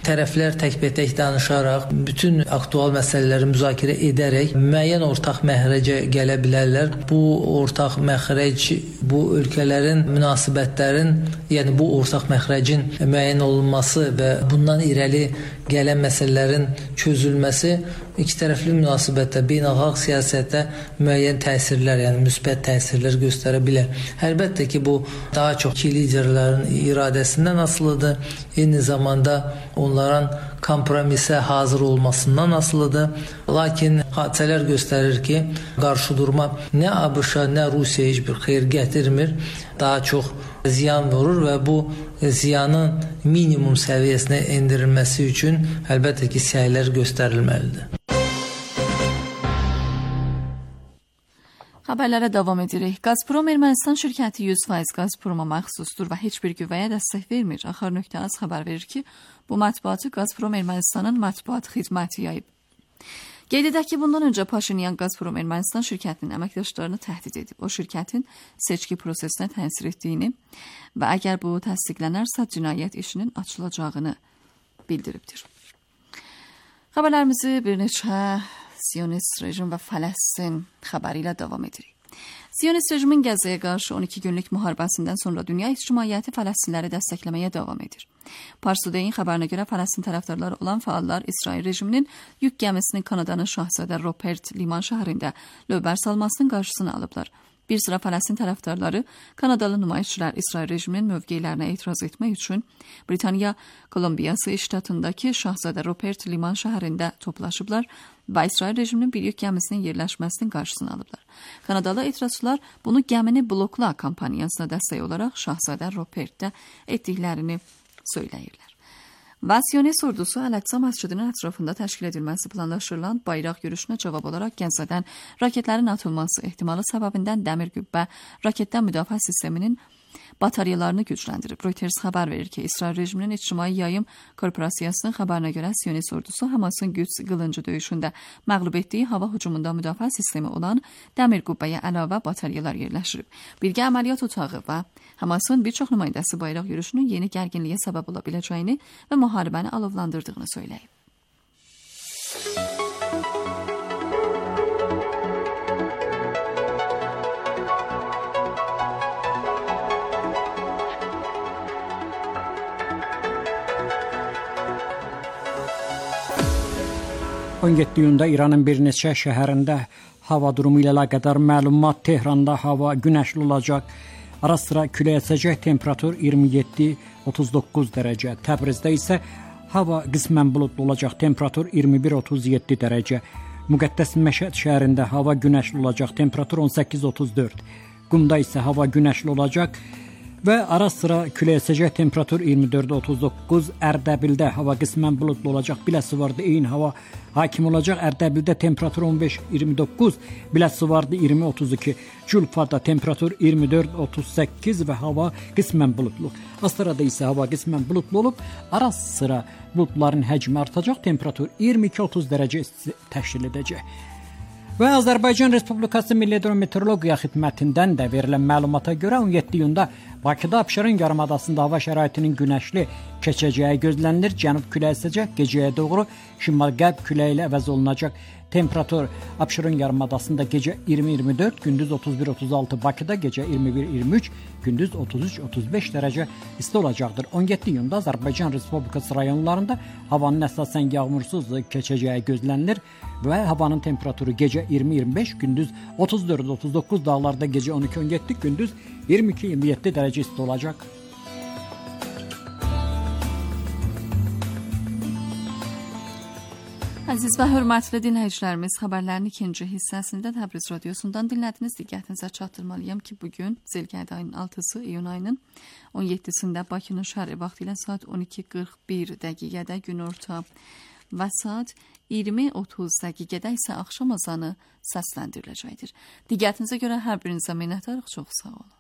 tərəflər təkbətək danışaraq, bütün aktual məsələləri müzakirə edərək müəyyən ortaq məxrəcə gələ bilərlər. Bu ortaq məxrəc bu ölkələrin münasibətlərin, yəni bu ortaq məxrəcin müəyyən olunması və bundan irəli gələn məsələlərin çözülməsi iki tərəfli münasibətdə, beynəlxalq siyasətdə müəyyən təsirlər, yəni müsbət təsirlər göstərə bilər. Əlbəttə ki, bu daha çox iki liderlərin iradəsindən asılıdır. Eyni zamanda onların kompromisə hazır olmasından asılıdır. Lakin hadisələr göstərir ki, qarşıdurma nə ABŞ-a, nə Rusiyaya heç bir xeyir gətirmir. Daha çox ziyan vurur və bu ziyanın minimum səviyyəsinə endirilməsi üçün əlbəttə ki, səylər göstərilməlidir. Xəbərlərə davam edirik. Gazprom Ermənistan şirkəti yüz faiz Gazproma məxsusdur və heç bir qüvvəyə dəstək vermir. Axar nöqtə az xəbər verir ki, bu mətbuatı Gazprom Ermənistanın mətbuat xidməti yayıb. Qeyd edək ki, bundan öncə Paşinyan Gazprom Ermənistan şirkətinin əməkdaşlarını təhdid edib. O şirkətin seçki prosesinə təsir etdiyini və əgər bu təsdiqlənərsə cinayət işinin açılacağını bildiribdir. Xəbərlərimizi bir neçə Siyonist rejim və Fələstin xəbəri ilə davam edirik. Siyonist rejimin Qəzzəyə qarşı on iki günlük müharibəsindən sonra dünya ictimaiyyəti Fələstinləri dəstəkləməyə davam edir. Pars Today-in xəbərinə görə Fələstin tərəfdarları olan fəallar İsrail rejiminin yük gəmisinin Kanadanın Şahzadə Rupert liman şəhərində lövbər salmasının qarşısını alıblar. Bir sıra Fələstin tərəfdarları Kanadalı nümayişçilər İsrail rejiminin mövqelərinə etiraz etmək üçün Britaniya Kolumbiyası ştatındakı Şahzadə Rupert liman şəhərində toplaşıblar və İsrail rejiminin bir yük gəmisinin yerləşməsinin qarşısını alıblar. Kanadalı etirazçılar bunu gəmini blokla kampaniyasına dəstək olaraq Şahzadə Rupertdə etdiklərini söyləyirlər. Və Siyonist ordusu Əl-Əqsa məscidinin ətrafında təşkil edilməsi planlaşdırılan bayraq yürüşünə cavab olaraq Qəzzədən raketlərin atılması ehtimalı səbəbindən dəmir qübbə raketdən müdafiə sisteminin bataryalarını gücləndirib. Reuters xəbər verir ki, İsrail rejiminin İctimai Yayım Korporasiyasının xəbərinə görə Siyonist ordusu Hamasın Qüds qılıncı döyüşündə məğlub etdiyi hava hücumunda müdafiə sistemi olan dəmir qübbəyə əlavə bataryalar yerləşdirib. Birgə əməliyyat otağı və Hamasın bir çox nümayəndəsi bayraq yürüşünün yeni gərginliyə səbəb ola biləcəyini və müharibəni alovlandırdığını söyləyib. on yeddi iyunda İranın bir neçə şəhərində hava durumu ilə əlaqədar məlumat. Tehranda hava günəşli olacaq. Ara sıra külək əsəcək. Temperatur iyirmi yeddi otuz doqquz dərəcə. Təbrizdə isə hava qismən buludlu olacaq. Temperatur iyirmi bir otuz yeddi dərəcə. Müqəddəs Məşəd şəhərində hava günəşli olacaq. Temperatur on səkkiz otuz dörd. Qumda isə hava günəşli olacaq və ara sıra külək əsəcək. Temperatur iyirmi dörd otuz doqquz. Ərdəbildə hava qismən buludlu olacaq. Biləsuvarda eyni hava hakim olacaq. Ərdəbildə temperatur on beş iyirmi doqquz, Biləsuvarda iyirmi otuz iki, Culfada temperatur iyirmi dörd otuz səkkiz və hava qismən buludlu. Astarada isə hava qismən buludlu olub, ara sıra buludların həcmi artacaq. Temperatur iyirmi iki otuz dərəcə təşkil edəcək. Və Azərbaycan Respublikası Milli Hidrometeorologiya Xidmətindən də verilən məlumata görə on yeddi iyunda Bakıda Abşeron yarımadasında hava şəraitinin günəşli keçəcəyi gözlənilir. Cənub küləyi əsəcək, gecəyə doğru şimal-qərb küləyi ilə əvəz olunacaq. Temperatur Abşeron yarımadasında gecə iyirmi iyirmi dörd, gündüz otuz bir otuz altı, Bakıda gecə iyirmi bir iyirmi üç, gündüz otuz üç otuz beş dərəcə isti olacaqdır. on yeddi iyunda Azərbaycan Respublikası rayonlarında havanın əsasən yağmursuz keçəcəyi gözlənilir və havanın temperaturu gecə iyirmi iyirmi beş, gündüz otuz dörd otuz doqquz, dağlarda gecə on iki on yeddi, gündüz iyirmi iki iyirmi yeddi dərəcə isti olacaq. Əziz və hörmətli dinləyicilərimiz, xəbərlərin ikinci hissəsində Təbriz radiosundan dinlədiniz. Diqqətinizə çatdırmalıyam ki, bugün Zilqədə ayının altısı, iyun ayının on yeddisində Bakının şəhəri vaxtı ilə saat on iki qırx bir dəqiqədə günorta və saat iyirmi otuz dəqiqədə isə axşam azanı səsləndiriləcəkdir. Diqqətinizə görə hər birinizə minnətdarıq, çox sağ olun.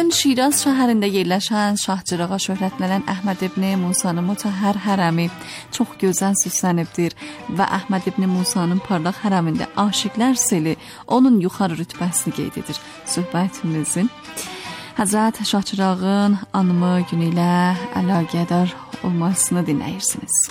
Bugün Şiraz şəhərində yerləşən Şahçırağa şöhrətlənən Əhməd ibn Musanın mütəhhər hərəmi çox gözəl süslənibdir və Əhməd ibn Musanın parlaq hərəmində aşiqlər seli onun yuxarı rütbəsini qeyd edir. Söhbətimizin Həzrət Şahçırağın anımı günü ilə əlaqədar olmasını dinləyirsiniz.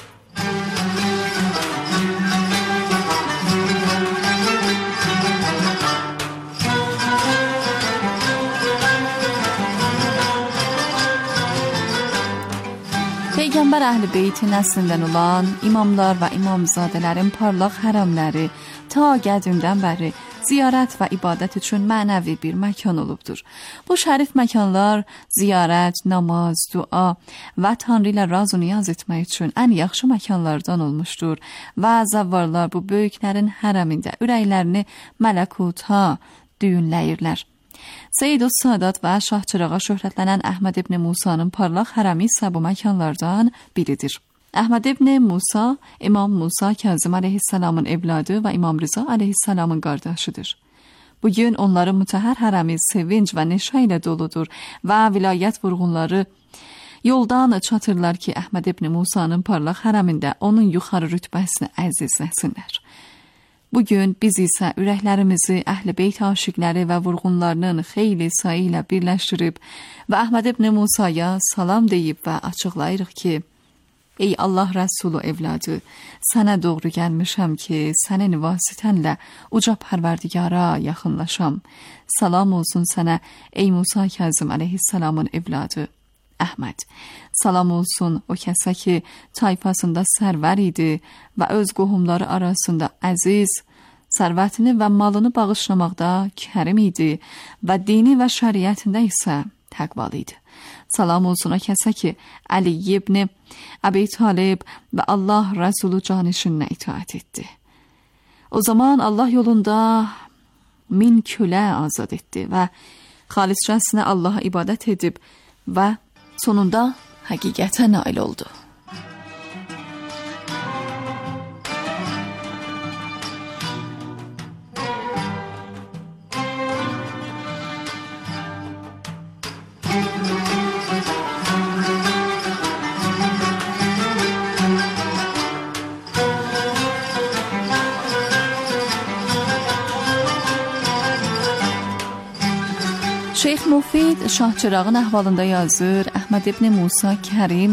Peyğəmbər Əhl-i Beytin nəslindən olan imamlar və imamzadələrin parlaq hərəmləri ta qədimdən bəri ziyarət və ibadət üçün mənəvi bir məkan olubdur. Bu şərif məkanlar ziyarət, namaz, dua və Tanrı ilə raz və niyaz etmək üçün ən yaxşı məkanlardan olmuşdur və zəvvarlar bu böyüklərin hərəmində ürəklərini mələkuta düyünləyirlər. Seyyid-ül Sadat və Şahçırağa şöhrətlənən Əhməd ibn Musanın parlaq hərəmi isə bu məkanlardan biridir. Əhməd ibn Musa, İmam Musa Kazım əleyhissalamın evladı və İmam Rıza əleyhissalamın qardaşıdır. Bugün onların mütəhhər hərəmi sevinç və neşə ilə doludur və vilayət vurğunları yoldan çatırlar ki, Əhməd ibn Musanın parlaq hərəmində onun yuxarı rütbəsini əzizləsinlər. Bugün biz isə ürəklərimizi Əhl-i Beyt aşiqləri və vurğunlarının xeyli sayı ilə birləşdirib və Əhməd ibn Musaya salam deyib və açıqlayırıq ki, ey Allah Rəsulu evladı, sənə doğru gəlmişəm ki, sənin vasitənlə uca Pərverdigara yaxınlaşam. Salam olsun sənə, ey Musa Kazım əleyhissalamın evladı Əhməd. Salam olsun o kəsə ki, tayfasında sərvər idi və öz qohumları arasında əziz, sərvətini və malını bağışlamaqda kərim idi və dini və şəriətində isə təqvalı idi. Salam olsun o kəsə ki, Əli ibn Əbi Talib və Allah Rəsulu canişinə itaət etdi. O zaman Allah yolunda min kölə azad etdi və xaliscəsinə Allaha ibadət edib və sonunda həqiqətə nail oldu. Şeyx Mufid Şahçırağın əhvalında yazır, Əhməd ibn Musa Kərim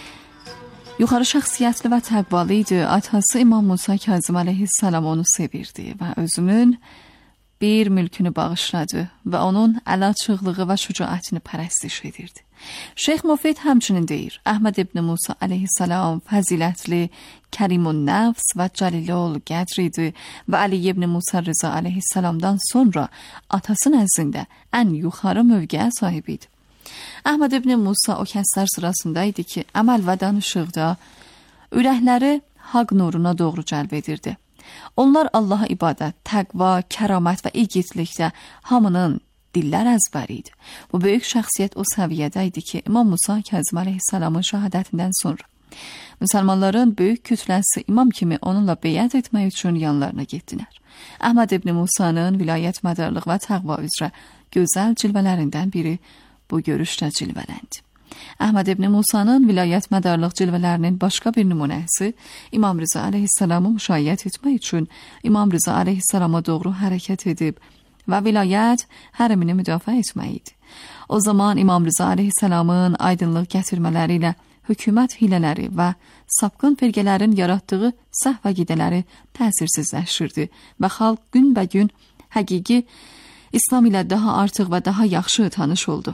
yuxarı şəxsiyyətli və təqvalı idi. Atası İmam Musa Kazım əleyhissalam onu sevirdi və özünün bir mülkünü bağışladı və onun əlaçıqlığı və şücaətini pərəstiş edirdi. Şeyx Mufid həmçinin deyir, Əhməd ibn Musa əleyhissalam fəzilətli, kərimun nəfs və cəlilul qədr idi və Əli ibn Musa Rıza əleyhissalamdan sonra atası nəzdində ən yuxarı mövqeyə sahib idi. Əhməd ibn Musa o kəslər sırasında idi ki, əməl və danışıqda ürəkləri haqq nuruna doğru cəlb edirdi. Onlar Allaha ibadət, təqva, kəramət və igidlikdə hamının dillər əzbəri idi. Bu böyük şəxsiyyət o səviyyədə idi ki, İmam Musa Kazım əleyhissalamın şəhadətindən sonra müsəlmanların böyük kütləsi imam kimi onunla beyət etmək üçün yanlarına getdilər. Əhməd ibn Musanın vilayət mədarlıq və təqva üzrə gözəl cilvələrindən biri bu görüşdə cilvələndi. Əhməd ibn Musanın vilayət mədarlıq cilvələrinin başqa bir nümunəsi İmam Rıza əleyhissalamı müşayiət etmək üçün İmam Rıza əleyhissalama doğru hərəkət edib və vilayət hərəmini müdafiə etmək idi. O zaman İmam Rıza əleyhissalamın aydınlıq gətirmələri ilə hökumət hilələri və sapqın firqələrin yaratdığı səhv əqidələri təsirsizləşirdi və xalq günbəgün həqiqi İslam ilə daha artıq və daha yaxşı tanış oldu.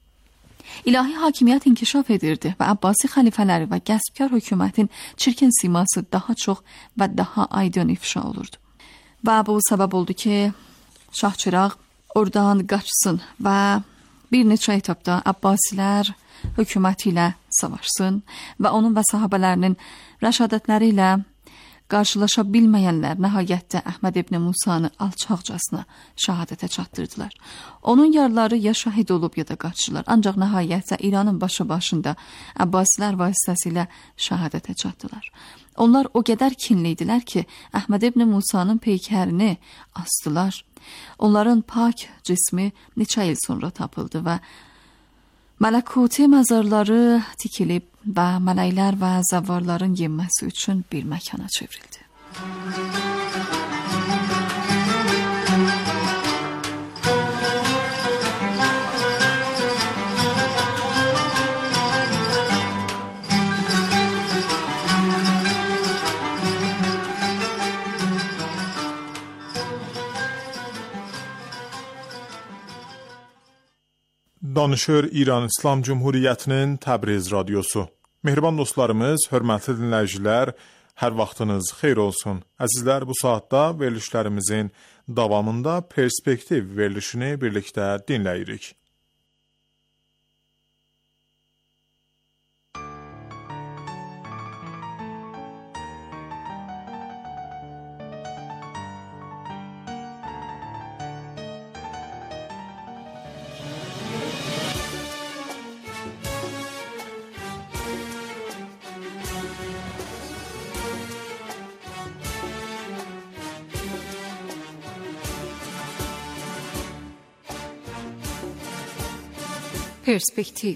İlahi hakimiyyət inkişaf edirdi və Abbasi xəlifələri və qəsbkar hökumətin çirkin siması daha çox və daha aydın ifşa olurdu. Və bu səbəb oldu ki, Şahçıraq oradan qaçsın və bir neçə etapda Abbasilər hökuməti ilə savaşsın və onun və sahabələrinin rəşadətləri ilə qarşılaşa bilməyənlər nəhayətdə Əhməd ibn Musanı alçaqcasına şəhadətə çatdırdılar. Onun yarları ya şəhid olub ya da qaçdılar. Ancaq nəhayətdə İranın başı başında Abbasilər vasitəsilə şəhadətə çatdılar. Onlar o qədər kinli idilər ki, Əhməd ibn Musanın peykərini asdılar. Onların pak cismi neçə il sonra tapıldı və Mələkuti məzarları tikilib və mələklər və zəvvarların yenməsi üçün bir məkana çevrildi. Danışır İran İslam Cumhuriyyətinin Təbriz radiosu. Mehriban dostlarımız, hörmətli dinləyicilər, hər vaxtınız xeyir olsun. Əzizlər, bu saatda verilişlərimizin davamında perspektiv verilişini birlikdə dinləyirik. Perspektiv.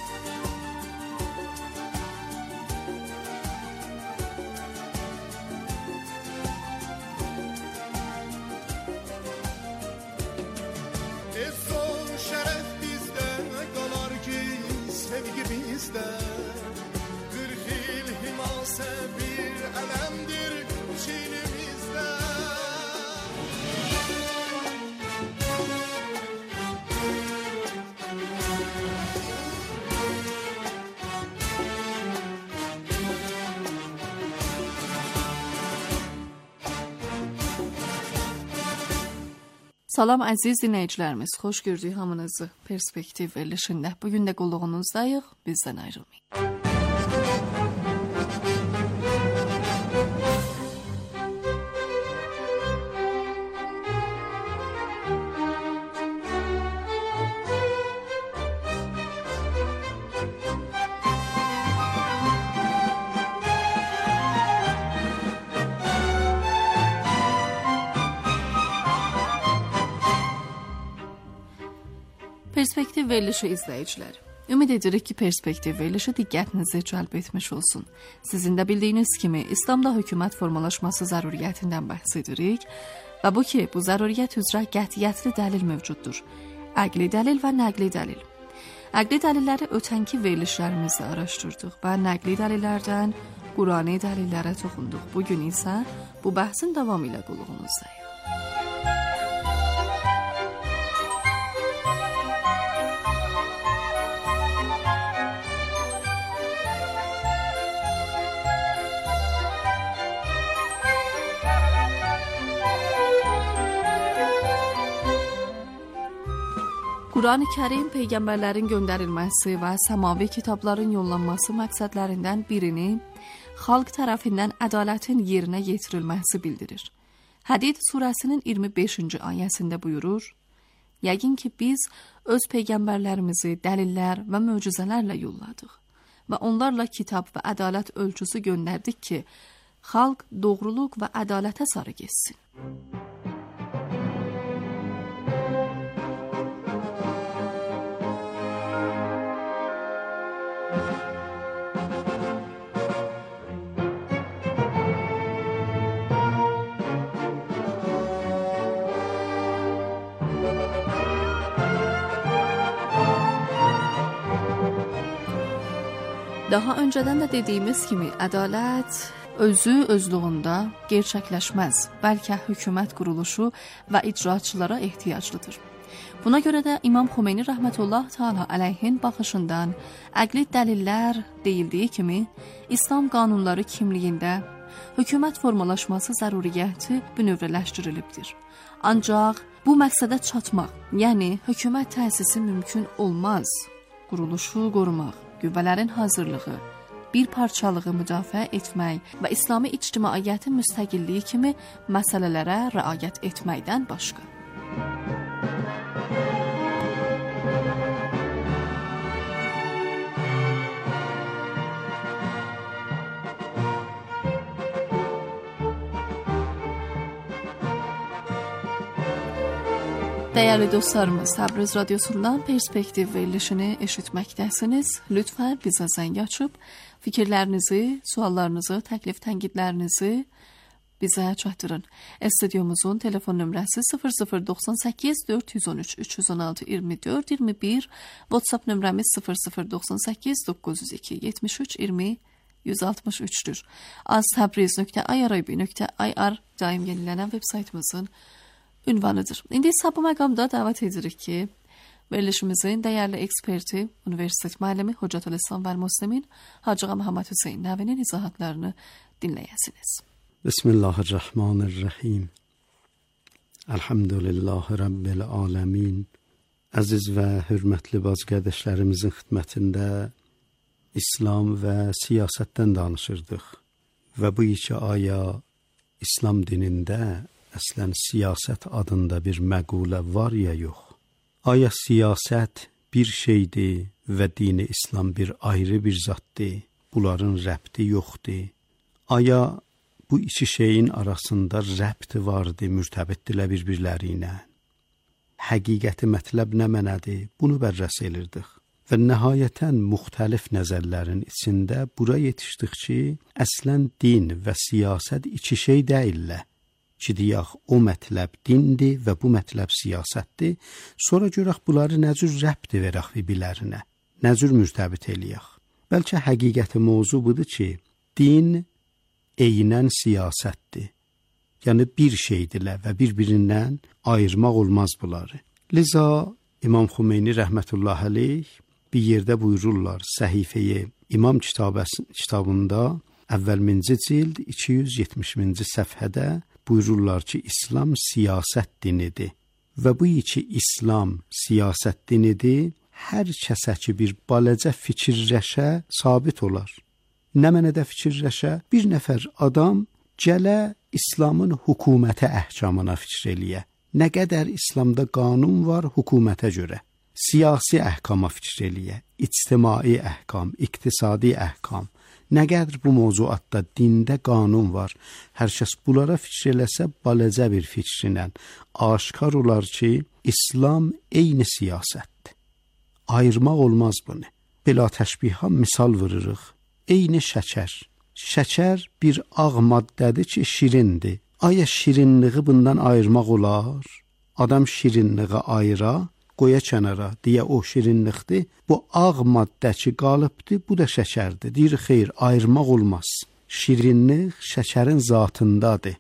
Salam əziz dinləyicilərimiz, xoş gördük hamınızı Perspektiv verilişində. Bugün də qulluğunuzdayıq, bizdən ayrılmayın. Perspektiv verilişi izləyiciləri. Ümid edirik ki, Perspektiv verilişi diqqətinizi cəlb etmiş olsun. Sizin də bildiyiniz kimi, İslamda hökumət formalaşması zəruriyyətindən bəhs edirik və bu ki, bu zəruriyyət üzrə qətiyyətli dəlil mövcuddur. Əqli dəlil və nəqli dəlil. Əqli dəlilləri ötənki verilişlərimizdə araşdırdıq və nəqli dəlillərdən Qurani dəlillərə toxunduq. Bugün isə bu bəhsin davamı ilə qulluğunuzdayıq. Qurani Kərim peyğəmbərlərin göndərilməsi və səmavi kitabların yollanması məqsədlərindən birini xalq tərəfindən ədalətin yerinə yetirilməsi bildirir. Hədid surəsinin iyirmi beşinci ayəsində buyurur: Yəqin ki biz öz peyğəmbərlərimizi dəlillər və möcüzələrlə yolladıq və onlarla kitab və ədalət ölçüsü göndərdik ki, xalq doğruluq və ədalətə sarı getsin. Daha öncədən də dediyimiz kimi, ədalət özü özlüğündə gerçəkləşməz, bəlkə hökumət quruluşu və icraçılara ehtiyaclıdır. Buna görə də İmam Xomeyni rəhmətullah təala əleyhin baxışından əqli dəlillər deyildiyi kimi, İslam qanunları kimliyində hökumət formalaşması zəruriyyəti bünövrələşdirilibdir. Ancaq bu məqsədə çatmaq, yəni hökumət təsisi mümkün olmaz. Quruluşu qorumaq, qüvvələrin hazırlığı, bir parçalığı müdafiə etmək və İslami ictimaiyyətin müstəqilliyi kimi məsələlərə riayət etməkdən başqa. Dəyərli dostlarımız, Təbriz Radiosundan Perspektiv verilişini eşitməkdəsiniz. Lütfən bizə zəng açıb fikirlərinizi, suallarınızı, təklif tənqidlərinizi bizə çatdırın. Studyomuzun telefon nömrəsi sıfır sıfır doxsan səkkiz dörd yüz on üç üç yüz on altı iyirmi dörd iyirmi bir, WhatsApp nömrəmiz sıfır sıfır doxsan səkkiz doqquz yüz iki yetmiş üç iyirmi yüz altmış üçdür. aztabriz nöqtə i r b nöqtə i r daim yenilənən veb saytımızın ünvanıdır. İndi isə bu məqamda dəvət edirik ki, verilişimizin dəyərli eksperti, universitet müəllimi Hocatül İslam və Müslimin Hacı Məhəmməd Hüseyn Nəvinin izahatlarını dinləyəsiniz. Bismillahirrahmanirrahim. Elhamdülillahi Rabbil alemin. Əziz və hörmətli baz qardaşlarımızın xidmətində İslam və siyasətdən danışırdıq. Və bu iki aya İslam dinində əslən siyasət adında bir məqulə var ya yox. Aya siyasət bir şeydir və dini İslam bir ayrı bir zatdır. Bunların rəbti yoxdur. Aya bu iki şeyin arasında rəbti vardır, mürtəbitdirlər bir-birləri ilə. Həqiqəti mətləb nə mənədir? Bunu bərrəs elirdik. Və nəhayətən müxtəlif nəzərlərin içində bura yetişdik ki, əslən din və siyasət iki şey deyillər. Ki deyək, o mətləb dindir və bu mətləb siyasətdir. Sonra görək bunları nə cür rəbt verək bir-birlərinə, nə cür mürtəbit eləyək. Bəlkə həqiqəti mövzu budur ki, din eynən siyasətdir. Yəni bir şeydirlər və bir-birindən ayırmaq olmaz bunları. Liza İmam Xümeyni rəhmətullah əleyh bir yerdə buyururlar Səhifəyə İmam kitabında əvvəlminci cild iki yüz yetmişinci səfhədə buyururlar ki, İslam siyasət dinidir. Və bu iki İslam siyasət dinidir, hər kəsə ki bir balacə fikirləşə sabit olar. Nə mənədə fikirləşə? Bir nəfər adam gələ İslamın hökumətə əhkamına fikir eləyə. Nə qədər İslamda qanun var hökumətə görə. Siyasi əhkama fikir eləyə. İctimai əhkam, iqtisadi əhkam. Nə qədər bu mövzuatda dində qanun var, hər kəs bunlara fikir eləsə, balacə bir fikrinlə aşkar olar ki, İslam eyni siyasətdir. Ayırmaq olmaz bunu. Belə təşbiha misal vurırıq. Eyni şəkər. Şəkər bir ağ maddədir ki, şirindir. Aya şirinliği bundan ayırmaq olar? Adam şirinliği ayıra, qoya kənara, deyə o şirinlikdir. Bu ağ maddə ki qalıbdır, bu da şəkərdir. Deyir, xeyr, ayırmaq olmaz. Şirinlik şəkərin zatındadır.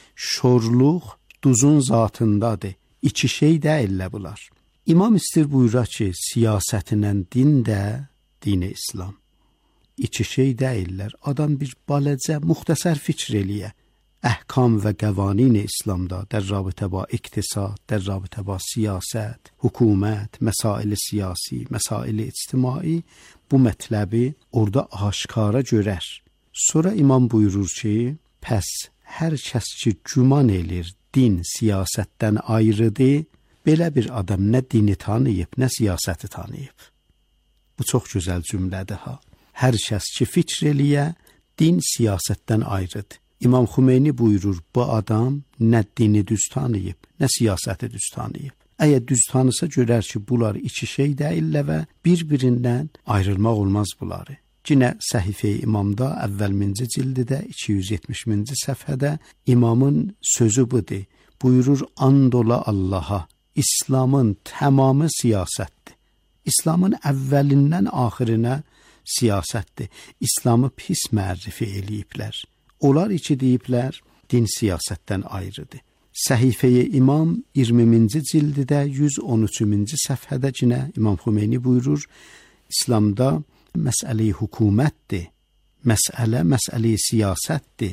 Şorluq duzun zatındadır. İki şey deyillər bunlar. İmam istir buyura ki, siyasətinlə din də dini İslam. İki şey deyillər. Adam bir balacə, muxtəsər fikr eləyə. Əhkam və qəvanin-i İslamda در رابطه با اقتصاد، در رابطه با siyasət, hökumət, məsail siyasi, məsail ictimai bu mətləbi orada aşkara görər. Sonra imam buyurur ki, pəs hər kəs ki güman elir din siyasətdən ayrıdır, belə bir adam nə dini tanıyıb, nə siyasəti tanıyıb. Bu çox gözəl cümlədir ha. Hər kəs ki fikr eləyə, din siyasətdən ayrıdır. İmam Xümeyni buyurur, bu adam nə dini düz tanıyıb, nə siyasəti düz tanıyıb. Əgər düz tanısa görər ki, bunlar iki şey deyillər və bir-birindən ayrılmaq olmaz bunları. Yine Səhifə-i İmamda əvvəlminci cildidə iki yüz yetmişinci səfhədə imamın sözü budur. Buyurur, and ola Allaha, İslamın tamamı siyasətdir. İslamın əvvəlindən axirinə siyasətdir. İslamı pis mərrifi eləyiblər. Onlar iki deyiblər, din siyasətdən ayrıdır. Səhifə-i İmam iyirminci cildidə yüz on üçüncü səfhədə yine İmam Xümeyni buyurur, İslamda məsələ-i hökumətdir. Məsələ, məsələ-i siyasətdir.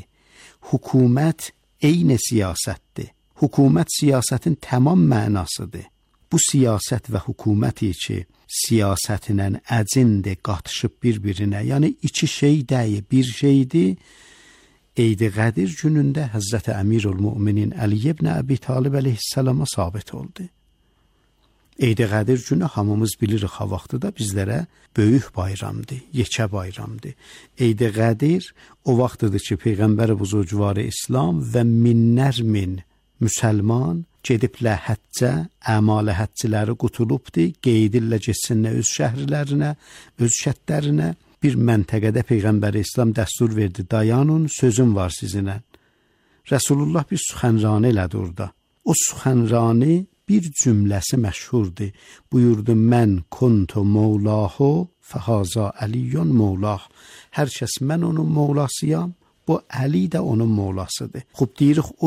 Hökumət eyni siyasətdir. Hökumət siyasətin tamam mənasıdır. bu siyasət və hökuməti ki, siyasətlə əcindir, qatışıb bir-birinə, yəni iki şey deyil, bir şeydir. Eid-i Qədir günündə Həzrəti Əmirül-Müminin Əli ibn Əbi Talib əleyhissalama sabit oldu. Eid-i Qədir günü hamımız bilirik, ha vaxtı da bizlərə böyük bayramdır, yekə bayramdır. Eid-i Qədir o vaxtıdır ki, Peyğəmbər buzurgvarı İslam və minlər min müsəlman gediblə həccə, əmalə həccləri qutulubdur, qeydirlə getsinlər öz şəhərlərinə, öz şəhərlərinə. Bir məntəqədə Peyğəmbər İslam dəstur verdi, dayanın, sözüm var sizinlə. Rəsulullah bir suxənranı elədi orada. O suxənranı bir cümləsi məşhurdur. Buyurdu, mən kuntu mevlahu fəhaza Əliyyun mevlah. Hər kəs mən onun mevlasıyam, bu Əli də onun mevlasıdır. Xub deyirik, o